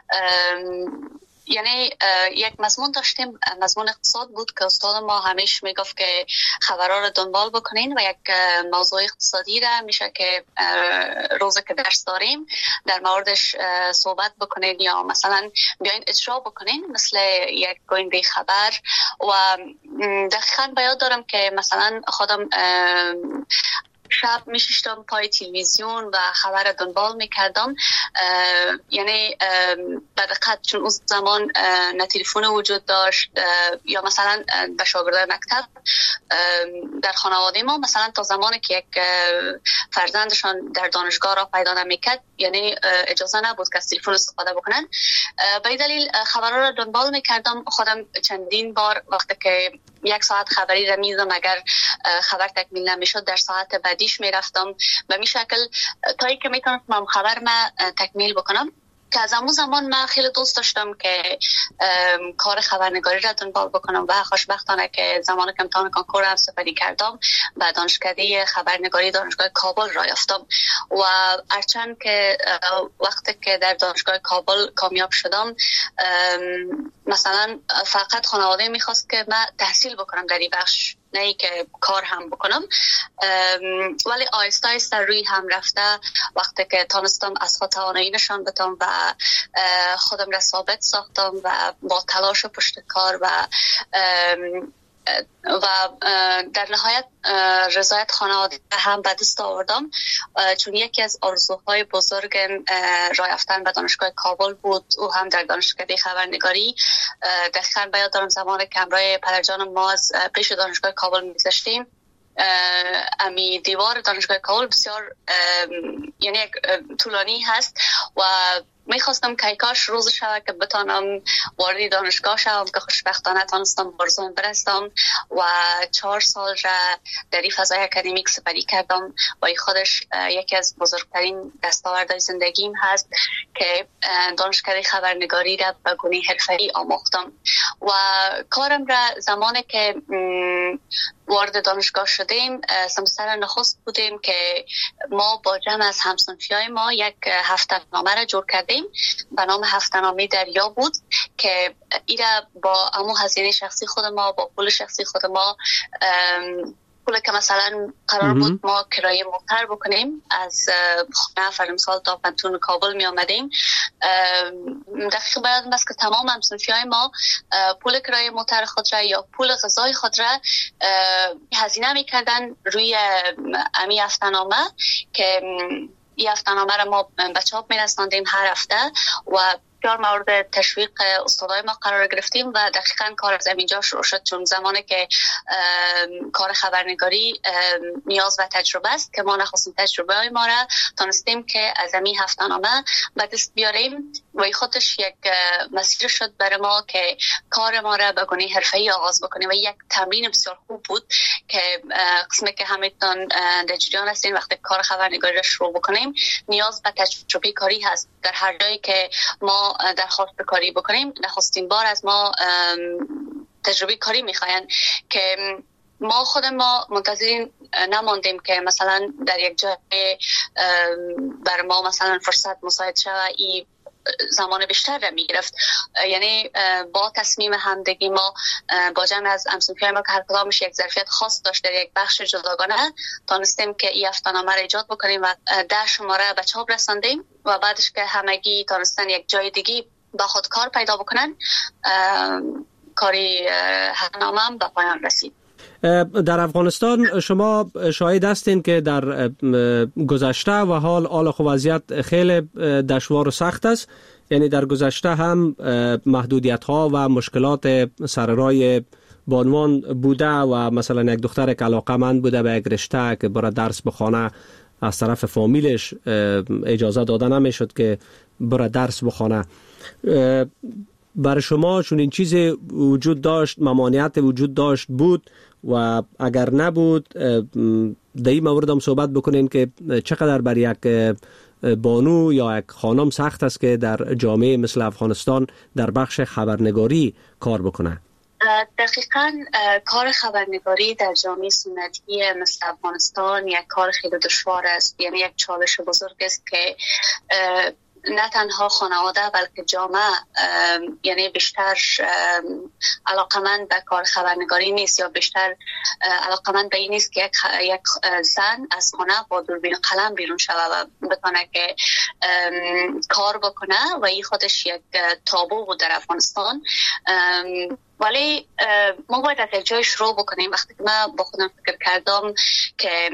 یعنی یک مضمون داشتیم، مضمون اقتصاد بود که استاد ما همیشه میگفت که خبرها رو دنبال بکنین و یک موضوع اقتصادی را میشه که روزی که درس داریم در موردش صحبت بکنین یا مثلا بیاین اجرا بکنین مثل یک گوینده خبر. و دقیقاً بیاد دارم که مثلا خودم شب میشیشتم پای تلویزیون و خبر دنبال میکردم. یعنی به دقت چون اون زمان نه تلفن وجود داشت یا مثلا به شاگردای مکتب در خانواده ما مثلا تا زمانی که یک فرزندشان در دانشگاه را پیدا نمیکرد یعنی اجازه نبود که از تلفن استفاده بکنن. به این دلیل خبرها را دنبال میکردم. خودم چندین بار وقتی که یک ساعت خبری را میدم اگر خبر تکمیل نمیشد در ساعت بعدیش میرفتم به می شکل تایی که میتونم خبر ما تکمیل بکنم. که از همون زمان من خیلی دوست داشتم که کار خبرنگاری را دنبال بکنم و خوشبختانه که زمان که امتحان کنکور هم سپری کردم به دانشکده خبرنگاری دانشگاه کابل را یافتم. و هرچند که وقتی که در دانشگاه کابل کامیاب شدم مثلا فقط خانواده میخواست که من تحصیل بکنم در این بخش، نه ای که کار هم بکنم، ولی آیسته آیسته روی هم رفته وقتی که تانستم از خود توانایی نشان بدم و خودم را ثابت ساختم و با تلاش و پشت کار و و در نهایت رضایت خانواده هم به دست آوردم، چون یکی از آرزوهای بزرگم راه یافتن به دانشگاه کابل بود. او هم در دانشکده خبرنگاری. دقیقاً بیاد دارم زمانی که همراه پدرجانم ما از پیش دانشگاه کابل می‌گذشتیم امی دیوار دانشگاه کابل بسیار یعنی یک طولانی هست و میخواستم که کاش روز شب که بتانم وارد دانشگاه شوم که خوشبختانه تانستم برزون برستم و چهار سال را در این فضای اکادمیک سپری کردم و این خودش یکی از بزرگترین دستاوردهای زندگیم هست که دانشکده خبرنگاری را به گونه حرفه‌ای آموختم. و کارم را زمانی که وارد دانشگاه شدیم سمستر نخست بودیم که ما با جمع از همصنفیای ما یک هفته‌نامه را جور کردیم به نام هفته‌نامه دریا بود که ایرا با امو هزینه شخصی خود ما با پول شخصی خود ما پول که مثلا قرار بود ما کرایه موتر بکنیم از خانه فرمسال تا پنتون کابل می آمدیم. دقیق باید است که تمام همصنفی های ما پول کرایه موتر خود را یا پول غذای خود را هزینه می کردن روی امی هفته‌نامه که این هفته‌نامه را ما به چاپ می رساندیم هر هفته و بسیار مورد تشویق استادای ما قرار گرفتیم و دقیقاً کار از اینجا شروع شد، چون زمانی که کار خبرنگاری نیاز و تجربه است که ما نخواستیم تجربه های ما را تانستیم که از این هفته‌نامه به دست بیاریم و خودش یک مسیر شد برای ما که کار ما را به گونه حرفه‌ای آغاز بکنیم و یک تمرین بسیار خوب بود که قسمی که همتون در جریان هستین وقتی کار خبرنگاری را شروع بکنیم نیاز به تجربه کاری هست. در هر جایی که ما ما درخواست کاری بکنیم نخستین بار از ما تجربه کاری میخواین که ما خود ما منتظر نماندیم که مثلا در یک جای بر ما مثلا فرصت مساعد شود ای زمان بیشتر را میگرفت. یعنی با تصمیم همدگی ما با جمع از همسنفیای ما که هر کدامش یک ظرفیت خاص داشت در یک بخش جداگانه تانستیم که این هفته‌نامه را ایجاد بکنیم و ده شماره به چاپ رساندیم و بعدش که همگی تانستن یک جای دیگی با خود کار پیدا بکنن کاری هفته‌نامه هم به پایان رسید. در افغانستان شما شاهد هستین که در گذشته و حال حال خو وضعیت خیلی دشوار و سخت است. یعنی در گذشته هم محدودیت ها و مشکلات سر راه بانوان بوده و مثلا یک دختر که علاقه‌مند بوده به یک رشته که برای درس بخونه از طرف فامیلش اجازه داده نمیشد که برای درس بخونه. برای شما چون این چیزی وجود داشت، ممانعت وجود داشت بود و اگر نبود در این مورد هم صحبت بکنین که چقدر بر یک بانو یا یک خانم سخت است که در جامعه مثل افغانستان در بخش خبرنگاری کار بکنه؟ دقیقاً کار خبرنگاری در جامعه سنتی مثل افغانستان یک کار خیلی دشوار است. یعنی یک چالش بزرگ است که نه تنها خانواده بلکه جامعه یعنی بیشتر علاقمند به کار خبرنگاری نیست یا بیشتر علاقمند به این نیست که یک, یک زن از خانه با دوربین قلم بیرون شود و بتونه که کار بکنه و این خودش یک تابو بود در افغانستان. ولی ما باید از یک جای شروع بکنیم. وقتی که من با خودم فکر کردم که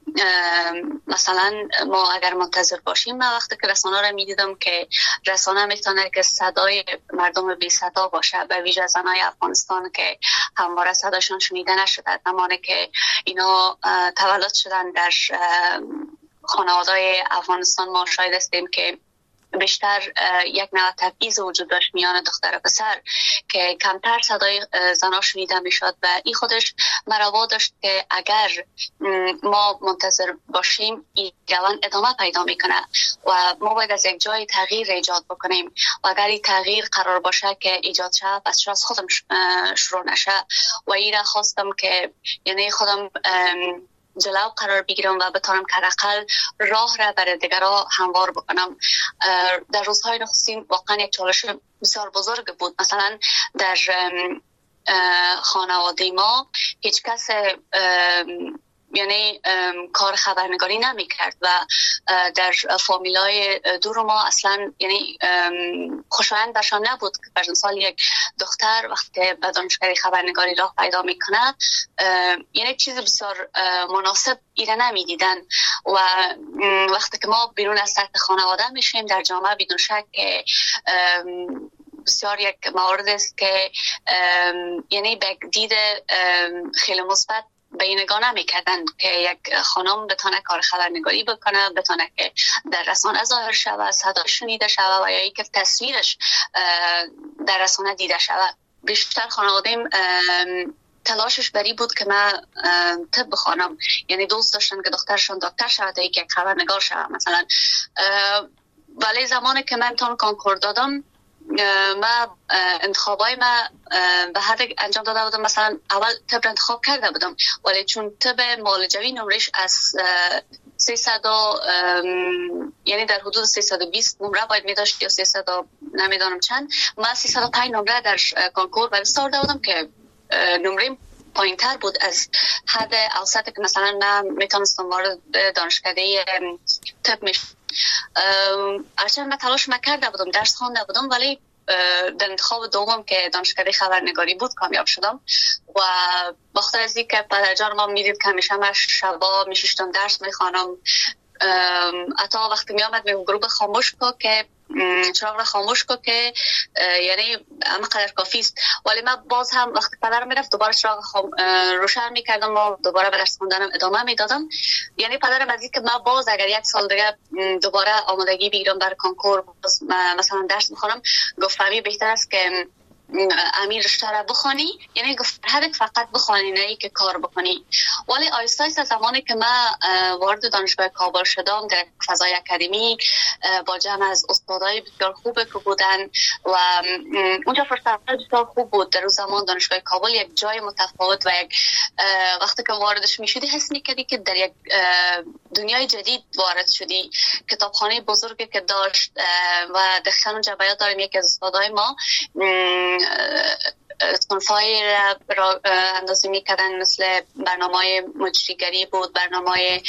مثلا ما اگر منتظر باشیم، من وقتی که رسانه را میدیدم که رسانه میتونه که صدای مردم بی صدا باشه، به ویژه زنای افغانستان که همواره صداشون شنیده نشده، زمانی که اینا تولد شدن در خانواده‌های افغانستان ما شاهد هستیم که بیشتر یک نوع تبعیض وجود داشت میان دختر و پسر که کمتر صدای زنا شنیده میشد و این خودش مرا داشت که اگر ما منتظر باشیم این روند ادامه پیدا میکنه و ما باید از یک جای تغییر ایجاد بکنیم و اگر این تغییر قرار باشه که ایجاد شه پس چرا از خودم شروع نشه و این را خواستم که یعنی خودم جلو قرار بگیرم و بتونم که حداقل راه را برای دیگرها هموار بکنم. در روزهای نخستین واقعا یک چالش بسیار بزرگ بود. مثلا در خانواده ما هیچ کس یعنی کار خبرنگاری نمی کرد و در فامیلای دور ما اصلا یعنی خوشایند برشان نبود که بر مثال یک دختر وقتی به دانشگاه خبرنگاری راه پیدا می کند یعنی چیز بسیار مناسب ایره نمی دیدن و وقتی که ما بیرون از سطح خانواده میشیم در جامعه بدون شک بسیار یک مورد است که یعنی به دید خیلی مثبت به این نگاه نمی‌کردن که یک خانم بتونه کار خبرنگاری بکنه، بتونه که در رسانه ظاهر شود، صدا شنیده شود و یا اینکه تصویرش در رسانه دیده شود. بیشتر خانواده‌ام تلاشش بری بود که من طب بخوانم، یعنی دوست داشتن که دخترشون دکتر شود تا یک خبرنگار شود مثلا. ولی زمانی که من تون کنکور دادم من انتخابای من به هر انجام داده بودم، مثلا اول طب انتخاب کرده بودم ولی چون طب معالجوی نمرش از سیصد یعنی در حدود سیصد و بیست نمره باید می داشت یا سیصد نمیدانم چند، من سیصد و پنج نمره در کنکور و بستار داده بودم که نمره پایین تر بود از حد اوسط که مثلا من میتونستم وارد دانشکده طب میشم. هرچند من تلاش نکرده بودم، درس خوانده بودم ولی در انتخاب دوم که دانشکده خبرنگاری بود کامیاب شدم و بخاطر از اینکه پدرجان ما میدید که همیشه من شبا میشیشتم درس میخوانم، حتی وقتی میامد میگم گروه خاموش کو که چراغ را خاموش کو که یعنی اما قدر کافی است، ولی من باز هم وقتی پدرم میرفت دوباره چراغ خام... روشن میکردم و دوباره به درس خوندنم ادامه میدادم. یعنی پدرم از این که من باز اگر یک سال دیگه دوباره آمادگی بگیرم برای کنکور مثلا درس میخونم گفت فهمی بهتر است که امیر رشته را بخوانی، یعنی گفت هدک فقط بخوانی نه که کار بکنی. ولی آیسته آیسته زمانی که من وارد دانشگاه کابل شدم در فضای اکادمی با جمع از استادای بسیار خوب که بودن و اونجا فرصت بسیار خوب بود. در اون زمان دانشگاه کابل یک جای متفاوت و یک وقتی که واردش میشدی حس میکردی که در یک دنیای جدید وارد شدی. کتابخانه بزرگی که داشت و دقیقاً اونجا بیاد داریم یکی از استادای ما صنفای را اندازی میکردن، مثل برنامه مجریگری بود، برنامه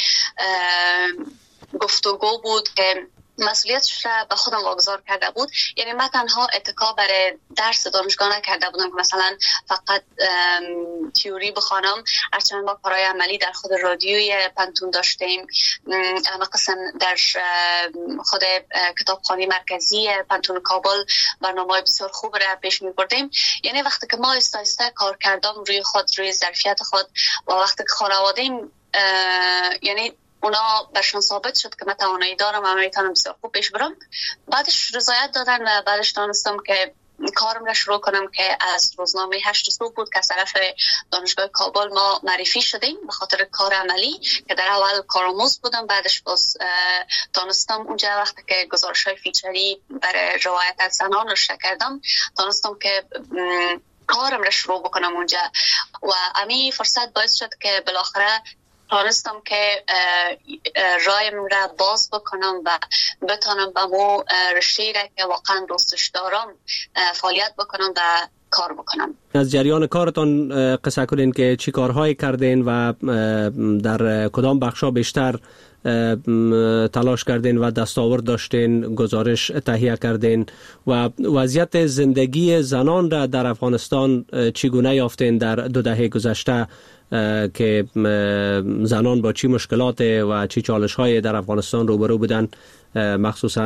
گفتگو بود که مسئولیتش را به خودم واگذار کرده بود. یعنی من تنها اتکا برای درس دانشگاه نکرده بودم که مثلا فقط تیوری بخوانم، هرچند ما کارهای عملی در خود رادیوی پنتون داشتیم، اما قسم در خود کتابخانه مرکزی پنتون کابل برنامه بسیار خوب را پیش می بردیم. یعنی وقتی که ما آهسته آهسته کار کردم روی خود، روی ظرفیت خود و وقتی که خانواده‌ام یعنی اونا برشان ثابت شد که من توانایی دارم و میتونم بسیار خوب پیش برم، بعدش رضایت دادن و بعدش دانستم که کارم را شروع کنم که از روزنامه هشت صبح بود که از طرف دانشگاه کابل ما معرفی شدیم به خاطر کار عملی که در اول کارآموز بودم. بعدش باز دانستم اونجا وقتی که گزارش‌های فیچری برای روایت از زنان رو شروع کردم، دانستم که کارم را شروع بکنم اونجا و امی فرصت باعث شد که بالاخره تانستم که رایم را باز بکنم و بتانم به مو رشته را که واقعا دوستش دارم فعالیت بکنم و کار بکنم. از جریان کارتان قصه کنین که چی کارهایی کردین و در کدام بخشا بیشتر تلاش کردین و دستاورد داشتین، گزارش تهیه کردین و وضعیت زندگی زنان را در افغانستان چگونه یافتین در دو دهه گذشته که زنان با چی مشکلات و چی چالش‌های در افغانستان روبرو بودن، مخصوصا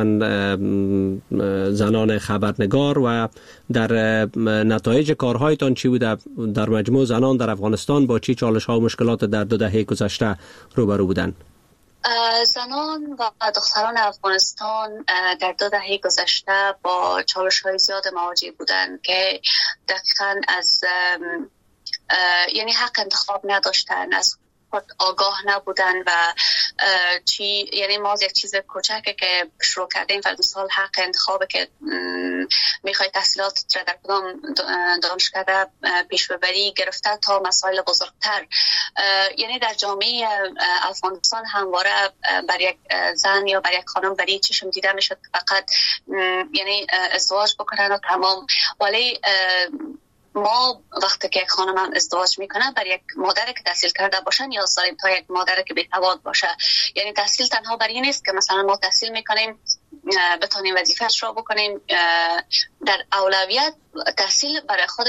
زنان خبرنگار، و در نتایج کارهایتان چی بوده؟ در مجموع زنان در افغانستان با چی چالش‌ها و مشکلات در دو دهه گذشته روبرو بودن؟ زنان و دختران افغانستان در دو دهه گذشته با چالش‌های زیاد مواجه بودند که دقیقاً از یعنی حق انتخاب نداشتن، از خود آگاه نبودن و چی یعنی ما یک چیز کوچکه که شروع کردیم فرض مثال حق انتخابه که میخوای تحصیلات را در کدام دانشکده پیش ببری گرفته تا مسائل بزرگتر. یعنی در جامعه افغانستان همواره بر یک زن یا بر یک خانم بری چشم دیده میشد که فقط یعنی ازدواج بکنن و تمام. ولی ما وقتی که یک خانم هم ازدواج میکنه بر یک مادر که تحصیل کرده باشه نیاز داریم تا یک مادر که بی‌سواد باشه. یعنی تحصیل تنها بر این نیست که مثلا ما تحصیل میکنیم بتونیم وظیفه‌اش را بکنیم، در اولویت تحصیل برای خود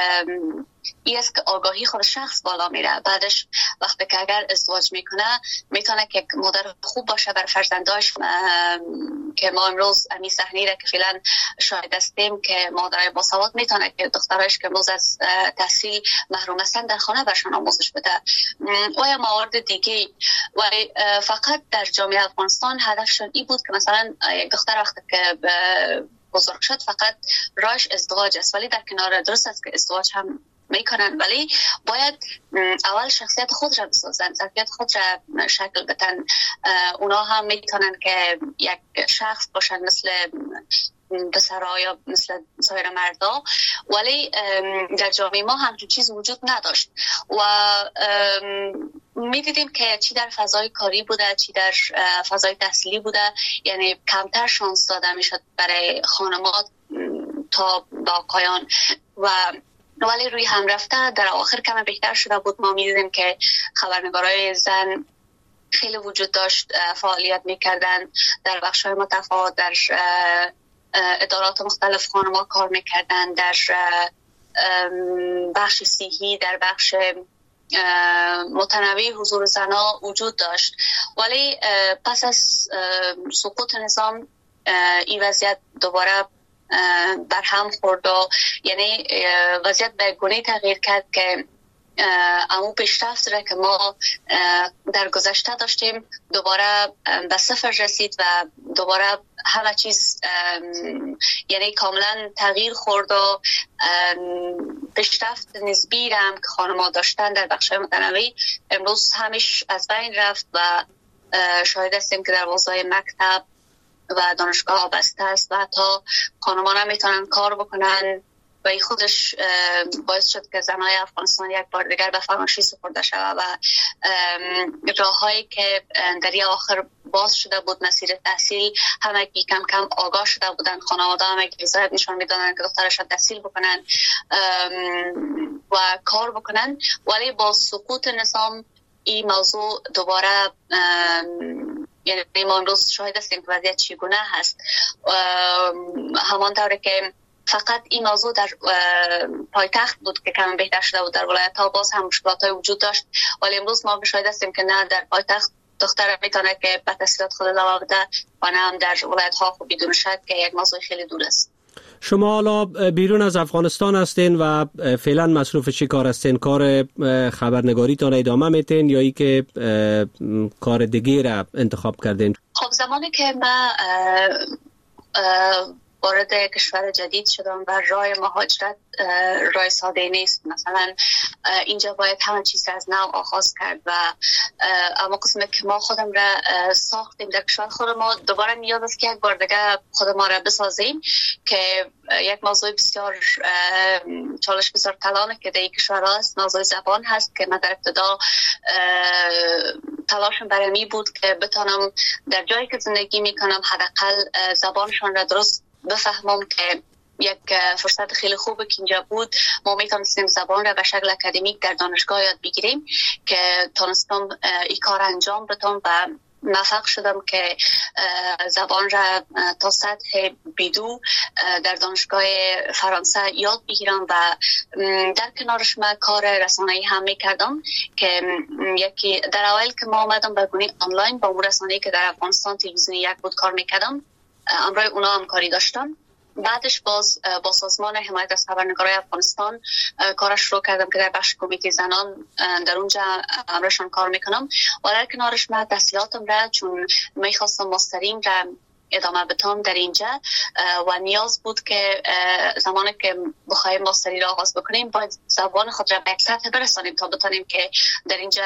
این است که آگاهی خود شخص بالا میره. بعدش وقتی که اگر ازدواج میکنه میتونه که مادر خوب باشه بر فرزنداش، که ما امروز امی صحنه را که فعلا شاهد هستیم که مادرای باسواد میتونه که دخترایش که امروز از تحصیل محروم هستن در خانه برشان آموزش بده و یا موارد دیگه. و فقط در جامعه افغانستان هدفشون این بود که مثلا یک دختر وقتی که بزرگ شد فقط راهش ازدواج است، ولی در کنار درست است که ازدواج هم میکنن، ولی باید اول شخصیت خود را بسازن، ظرفیت خود را شکل بدن. اونا هم میتونن که یک شخص باشن مثل پسرها یا مثل سایر مردا، ولی در جامعه ما همچون چیز وجود نداشت و میدیدیم که چی در فضای کاری بوده چی در فضای تحصیلی بوده، یعنی کمتر شانس داده میشد برای خانمات تا با آقایان و ولی روی هم رفته در آخر کم بهتر شده بود. ما میدیدیم که خبرنگارای زن خیلی وجود داشت، فعالیت میکردن در بخش‌های متفاوت، در ادارات مختلف خانم‌ها کار میکردن، در بخش صحی، در بخش متنوع حضور زنها وجود داشت. ولی پس از سقوط نظام این وضعیت دوباره بر هم خورد و یعنی وضعیت به گونه تغییر کرد که اما پیشرفت را که ما در گذشته داشتیم دوباره به صفر رسید و دوباره همه چیز یعنی کاملا تغییر خورد و پیشرفت نسبی را هم که خانم‌ها داشتن در بخش‌های متنوع امروز همش از بین رفت و شاهد هستیم که دروازه‌های مکتب و دانشگاه بسته است و حتی خانم‌ها نمیتونن کار بکنن و این خودش باعث شد که زنای افغانستان یک بار دیگر به فراموشی سپرده شود و راههایی که در این آخر باز شده بود مسیر تحصیل همه که کم کم آگاه شده بودن، خانواده همه که رضایت نشان میدادن که دخترشان تحصیل بکنن و کار بکنن، ولی با سقوط نظام این موضوع دوباره یعنی ما امروز شاهد هستیم که وضعیت چگونه هست. همانطور که فقط این موضوع در پایتخت بود که کم بهتر شده بود، در ولایت ها باز هم مشکلات های وجود داشت، ولی امروز ما شاهد هستیم که نه در پایتخت دختر میتونه که به تحصیلات خود ادامه بده و نه هم در ولایت ها خب بدون شک که یک موضوع خیلی دور است. شما حالا بیرون از افغانستان هستین و فعلا مصروف چی کار هستین؟ کار خبرنگاریتان ادامه میتین یا ای که کار دیگه را انتخاب کردین؟ خب زمانی که ما وارد کشور جدید شدم و راه مهاجرت راه ساده نیست، مثلا اینجا باید همه چیز از نو آغاز کرد و اما قسمه که ما خودم را ساختیم در کشور خود ما دوباره نیاز است که یک بار دیگه خود ما را بسازیم که یک موضوع بسیار چالش بسیار کلانه که در این کشور هست، موضوع زبان هست که من در ابتدا تلاشم برای می بود که بتانم در جایی که زندگی می کنم حداقل زبانشان را درست بفهمم که یک فرصت خیلی خوبه که اینجا بود ما میتونستیم زبان را به شکل اکادمیک در دانشگاه یاد بگیریم که تونستم این کار انجام بدم و موفق شدم که زبان را تا سطح بیدو در دانشگاه فرانسه یاد بگیرم و در کنارش من کار رسانه‌ای هم میکردم که یکی در اول که ما آمدم به گونه آنلاین با اون رسانه‌ای که در افغانستان تلویزیون یک بود کار میکردم، امروز اونا هم کاری داشتم. بعدش باز با سازمان حمایت از خبرنگارای افغانستان کارش شروع کردم که در بخش کمیته زنان در اونجا امروزشان کار میکنم و در کنارش من تحصیلاتم را چون میخواستم ماسترین را ادامه بدم در اینجا و نیاز بود که زمانی که بخوایم ماستری را آغاز بکنیم باید زبان خود را به یک سطح برسانیم تا بتانیم که در اینجا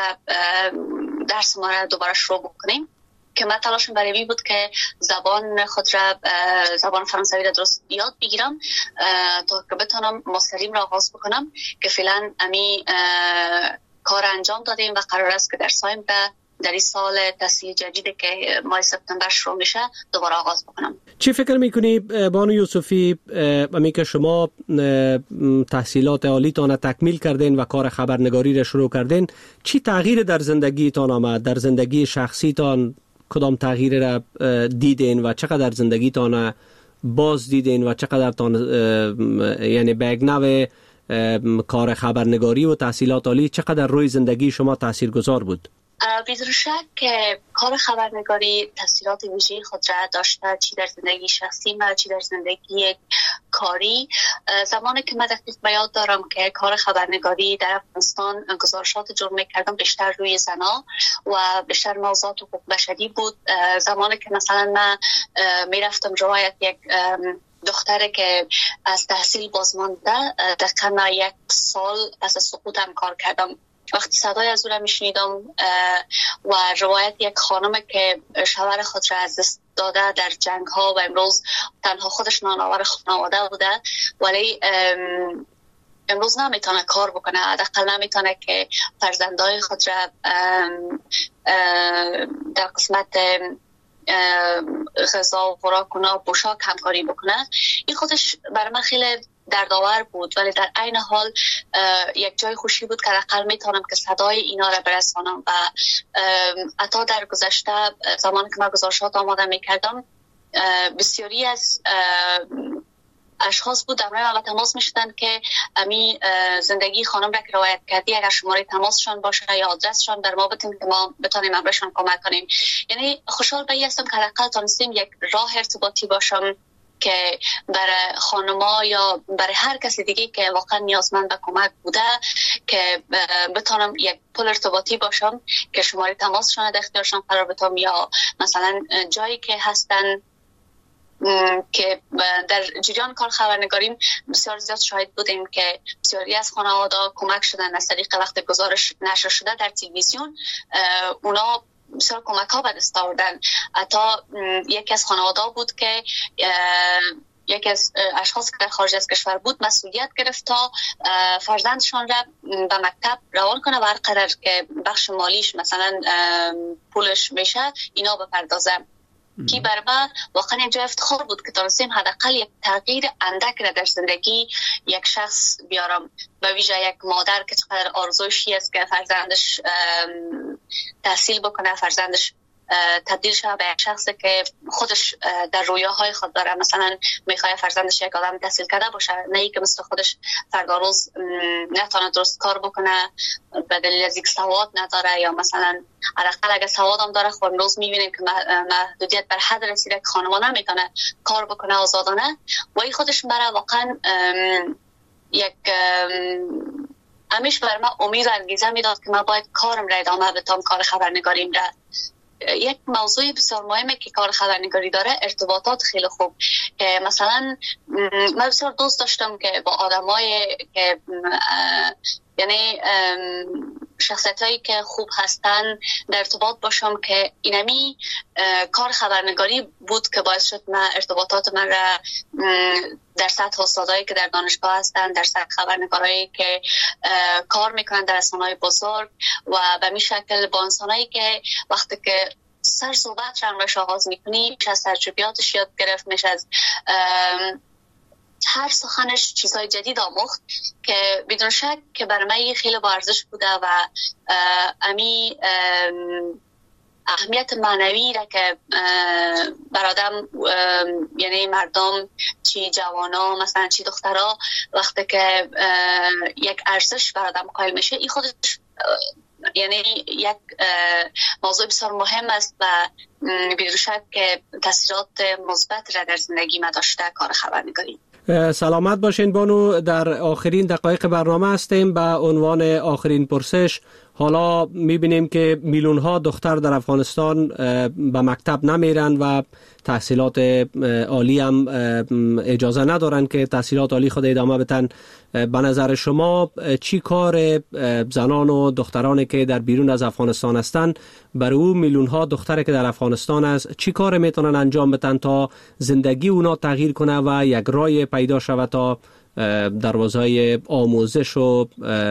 درس ما را دوباره شروع بکنیم که من تلاشم برای این بود که زبان خود را زبان فرانسوی را درست یاد بگیرم تا که بتونم ماستریم را آغاز بکنم که فعلا امی کار انجام دادیم و قرار است که در سایم در این سال تحصیل جدیدی که ماه سپتامبر شروع میشه دوباره آغاز بکنم. چی فکر میکنی بانو یوسفی امی که شما تحصیلات عالیتان تکمیل کردین و کار خبرنگاری را شروع کردین، چی تغییر در زندگیتان آمد؟ در زندگی شخصیتان کدام تغییر را دیدین و چقدر زندگیتان باز دیدین و چقدر تان یعنی به یک نوع کار خبرنگاری و تحصیلات عالی چقدر روی زندگی شما تاثیرگذار بود؟ بدون شک که کار خبرنگاری تاثیرات ویژه‌ای خود را داشته، چی در زندگی شخصی ما چی در زندگی کاری. زمانی که من دقیق به یاد دارم که کار خبرنگاری در افغانستان گزارشات جرم می‌کردم بیشتر روی زنا و بیشتر موضوعات حقوق بشری بود. زمانی که مثلا من میرفتم روایت یک دختره که از تحصیل بازمانده دقیقا یک سال پس از سقوطم کار کردم، وقتی صدای از او را میشنیدم و روایت یک خانم که شوهر خود را از دست داده در جنگ ها و امروز تنها خودش نانآور خانواده بوده ولی امروز نمیتونه کار بکنه، حداقل نمیتونه که فرزندای خود را در قسمت غذا و خوراک و پوشاک همکاری بکنه. این خودش برای من خیلی دردآور بود ولی در عین حال یک جای خوشی بود که حداقل میتونم که صدای اینا را برسانم و حتی در گذشته زمانی که من گزارشات آماده میکردم بسیاری از اشخاص بود در مورد ما تماس میشدن که امی زندگی خانم را که روایت کردی اگر شماره تماسشان باشه یا آدرسشان در ما بتیم که ما بتونیم امرشان کمک کنیم. یعنی خوشحال به این هستم که حداقل تونستیم یک راه ارتباطی باشم که برای خانما یا برای هر کسی دیگه که واقعا نیازمند به کمک بوده که بتونم یک پل ارتباطی باشم که شماره تماسشان در اختیارشان قرار بدم، یا مثلا جایی که هستن که در جریان کار خبرنگاریم بسیار زیاد شاهد بودیم که بسیاری از خانواده کمک شدن از طریق وقت گزارش نشر شده در تلویزیون، اونا بسیار کمک ها به دست آوردن. حتی یکی از خانواده بود که یکی از اشخاص که در خارج از کشور بود مسئولیت گرفت تا فرزندشان را به مکتب روان کنه و هر قدر که بخش مالیش مثلا پولش میشه اینا بپردازه. کی بر ما واقعا اینجا افتخار بود که تونستیم حداقل یک تغییر اندک را در زندگی یک شخص بیارم، به ویژه یک مادر که چقدر آرزوشی است که فرزندش تحصیل بکنه، فرزندش تبدیل شده به یک شخصی که خودش در رویاهای خود داره، مثلا میخواد فرزندش یک آدم تحصیل کرده باشه، نه ای که مثل خودش فردا روز نتونه درست کار بکنه به دلیل از اینکه سواد نداره، یا مثلا حداقل اگه سواد هم داره خود روز میبینیم که محدودیت بر حد رسیده که خانما نمیتونه کار بکنه آزادانه، و این خودش برای واقعا یک همیشه بر من امید و انگیزه میداد که من باید کارم را ادامه بدم، کار خبرنگاریم را. یک موضوع بسیار مهمه که کار خبرنگاری داره ارتباطات خیلی خوب، که مثلا من بسیار دوست داشتم که با آدمای که یعنی شخصیت هایی که خوب هستن در ارتباط باشم، که اینمی کار خبرنگاری بود که باعث شد من ارتباطات من را در سطح استادایی که در دانشگاه هستن، در سطح خبرنگارایی که کار میکنن در رسانه‌های بزرگ، و به می شکل با انسانایی که وقتی که سر صحبت رمش آغاز میکنی میشه از تجربیاتش یاد گرفت، میشه از هر سخنش چیزهای جدید آموخت که بدون شک که برای من خیلی با ارزش بوده و امی اهمیت معنوی را که برادم یعنی مردم چی جوانا مثلا چی دخترها وقتی که یک ارزش برادم قائل میشه، این خودش یعنی یک موضوع بسیار مهم است و بدون شک که تاثیرات مثبت را در زندگی ما داشته کار خبرنگاری. سلامت باشین بانو، در آخرین دقایق برنامه هستیم. به عنوان آخرین پرسش، حالا میبینیم که میلیون ها دختر در افغانستان به مکتب نمیرن و تحصیلات عالی هم اجازه ندارن که تحصیلات عالی خود ادامه بدن. به نظر شما چی کار زنان و دخترانی که در بیرون از افغانستان هستند برای او میلیون ها دختری که در افغانستان است چی کار میتونن انجام بدن تا زندگی اونا تغییر کنه و یک راه پیدا شود تا دروازه آموزش و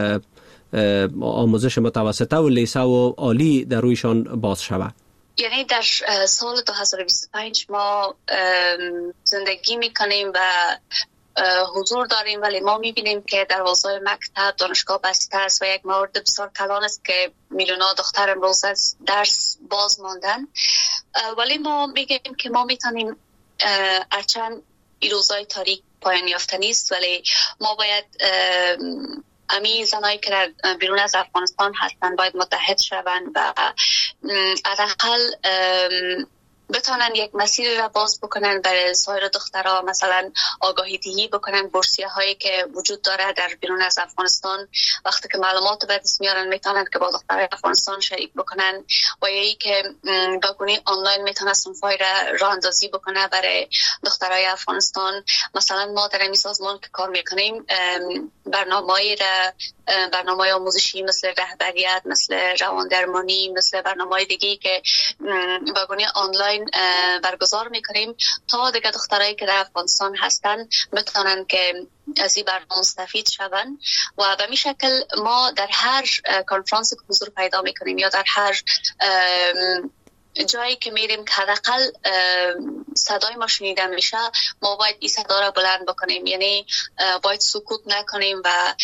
آموزش متوسطه و لیسه و عالی در رویشان باز شود؟ یعنی در سال دو هزار و بیست و پنج ما زندگی میکنیم و حضور داریم، ولی ما میبینیم که دروازه مکتب دانشگاه بسته است و یک مورد بسیار کلان است که میلیون‌ها دختر امروز از درس باز ماندن. ولی ما میگیم که ما میتونیم، هرچند این روزهای تاریک پایان یافته نیست، ولی ما باید امی زنایی که در بیرون از افغانستان هستن باید متحد شوند و حداقل بتونن یک مسیر را باز بکنن برای سایر دخترها، مثلا آگاهی دهی بکنن بورسیه هایی که وجود داره در بیرون از افغانستان، وقتی که معلومات به دست میارن میتونن که با دخترای افغانستان شریک بکنن، و یکی که با گونه آنلاین میتونن صنفای را راه اندازی بکنه برای دخترای افغانستان. مثلا ما در این سازمان که کار میکنیم برنامه‌ای را برنامه آموزشی مثل رهبریت، مثل رواندرمانی، مثل برنامه‌های دیگه که با گونه آنلاین برگزار میکنیم تا دیگه دخترایی که در افغانستان هستن بتونن که از این برنامه مستفید شون. و به می شکل ما در هر کنفرانس که حضور پیدا میکنیم یا در هر جایی که میریم که حداقل صدای ما شنیده میشه، ما باید این صدا را بلند بکنیم، یعنی باید سکوت نکنیم و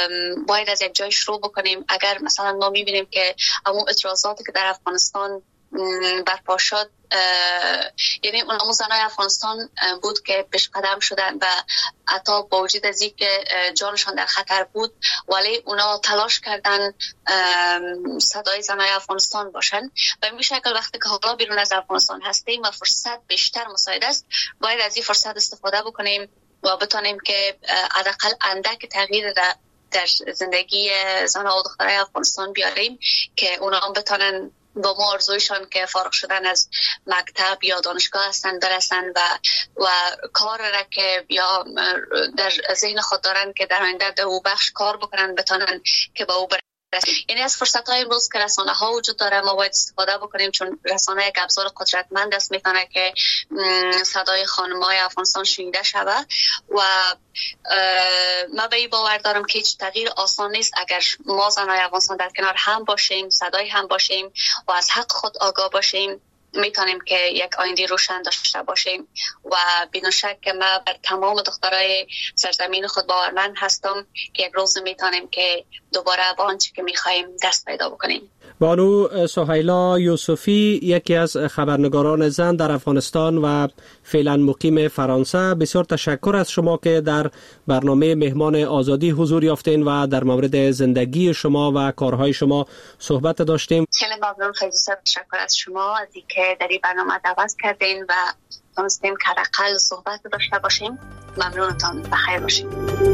باید از یک جای شروع بکنیم. اگر مثلا ما میبینیم که همون اعتراضاتی که در افغانستان برپا شد، یعنی اون زنای افغانستان بود که پیش قدم شدن و حتی با وجود از اینکه جانشان در خطر بود ولی اونا تلاش کردن صدای زنای افغانستان باشن. و این شکل وقتی که حالا بیرون از افغانستان هستیم و فرصت بیشتر مساعد است، باید از این فرصت استفاده بکنیم و بتونیم که حداقل اندک تغییر در زندگی زنها و دخترای افغانستان بیاریم که اونا هم بتونن با ما آرزویشان که فارغ شدن از مکتب یا دانشگاه هستن برسن و و کار را که یا در ذهن خود دارن که در آینده در او بخش کار بکنن بتونن که با او برسن. یعنی از فرصت های امروز که رسانه ها وجود داره ما باید استفاده بکنیم، چون رسانه یک ابزار قدرتمند است، میتونه که صدای خانم‌های افغانستان شنیده شود و ما به این باور دارم که هیچ تغییر آسان نیست اگر ما زنای افغانستان در کنار هم باشیم، صدای هم باشیم و از حق خود آگاه باشیم، میتونیم که یک آینده روشن داشته باشیم. و بدون شک که ما بر تمام دخترای سرزمین خود باورمند هستم که یک روز میتونیم که دوباره به آنچه که میخوایم دست پیدا بکنیم. بانو سهیلا یوسفی، یکی از خبرنگاران زن در افغانستان و فعلا مقیم فرانسه، بسیار تشکر از شما که در برنامه مهمان آزادی حضور یافتین و در مورد زندگی شما و کارهای شما صحبت داشتیم. خیلی ممنون، خیلی تشکر از شما از اینکه در این برنامه دعوت کردین و تونستیم که حداقل صحبت داشته باشیم. ممنونتان، بخیر باشید.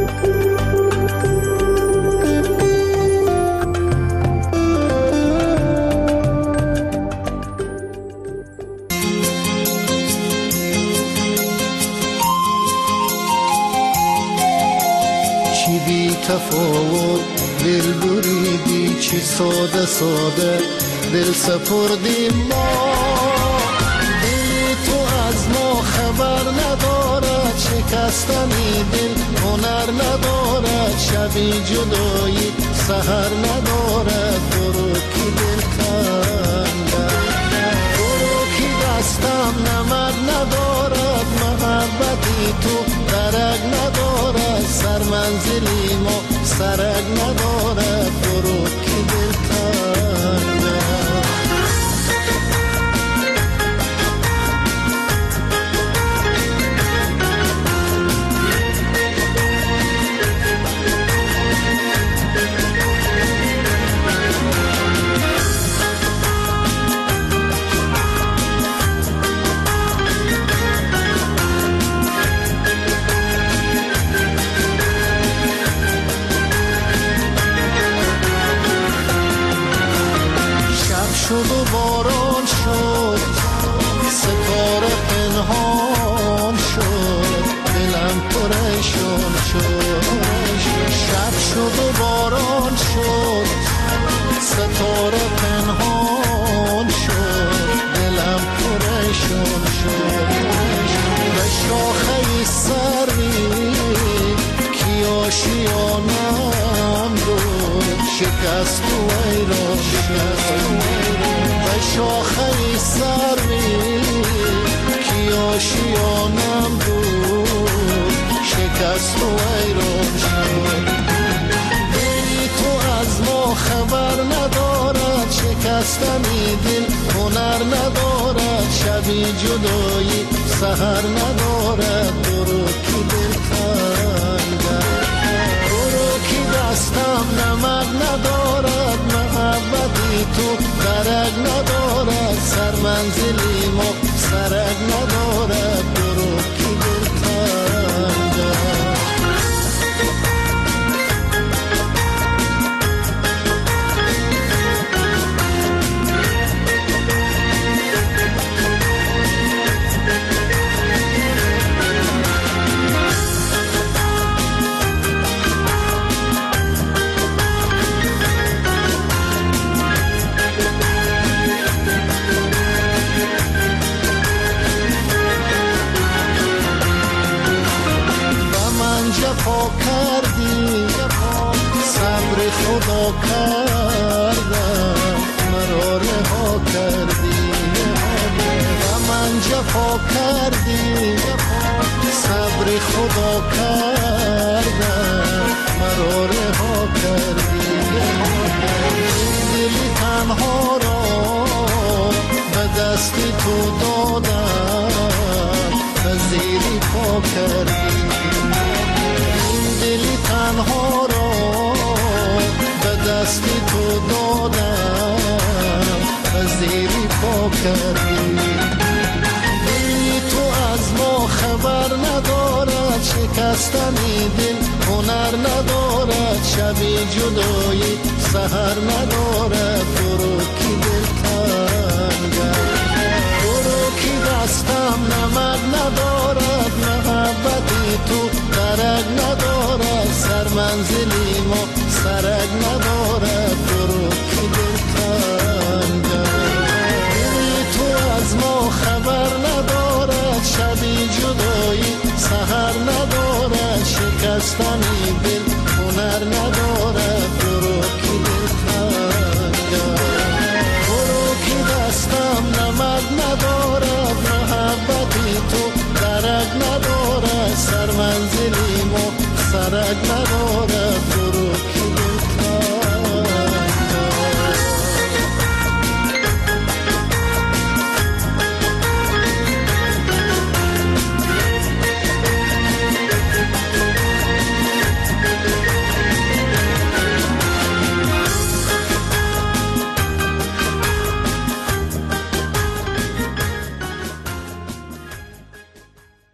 تفاوت دل بریدی چی ساده ساده دل سپردیم ما، دل تو از ما خبر ندارد، شکستنی دل هنر ندارد، شبی جدایی سحر ندارد، برو کی دل کندد، برو کی دستم نمد ندارد، محبتی تو درک ندارد، سر منزلی ما سرک ندارد، برو کی دل کندد. شد و باران شد، ستاره پنهان شد، دلم پریشان شد، شب شد و باران شد، ستاره پنهان شد، دلم پریشان شد، به شاخه سری کی آشیانم بود، شکست و ایران شد، به شاخه سری کی آشیانم بود، شکست و ایران شد، دلی تو از ما خبر ندارد، شکستنی دل هنر ندارد، شبی جدایی سحر ندارد، برو کی دل کندد، برو کی دستم نمد ندارد، محبتی تو درک ندارد، سر منزلی ما سرک ندارد، برو کی دل کندد. جفا کردی صبر خدا کردم، مرا رها کردی و من جفا کردی صبر خدا کردم، مرا رها کردی، دلی تنها را پا کردی. این دلی تنها را به دست تو دادم و زیری پا کردی. دلی تو از ما خبر ندارد، شکستن دل هنر ندارد، شبی جدایی سحر ندارد. تو رو کی دل تنگم، تو رو کی دستم نمد ندارد، محبتی تو درک ندارد، سر منزلی ما سرک ندارد. تو رو کی دل تنگم، دلی تو از ما خبر ندارد، شبی جدایی سحر ندارد، شکستنی دل هنر ندارد. تو رو کی دل تنگم، تو رو کی دستم نمد ندارد، محبتی تو درک ندارد، سر منزل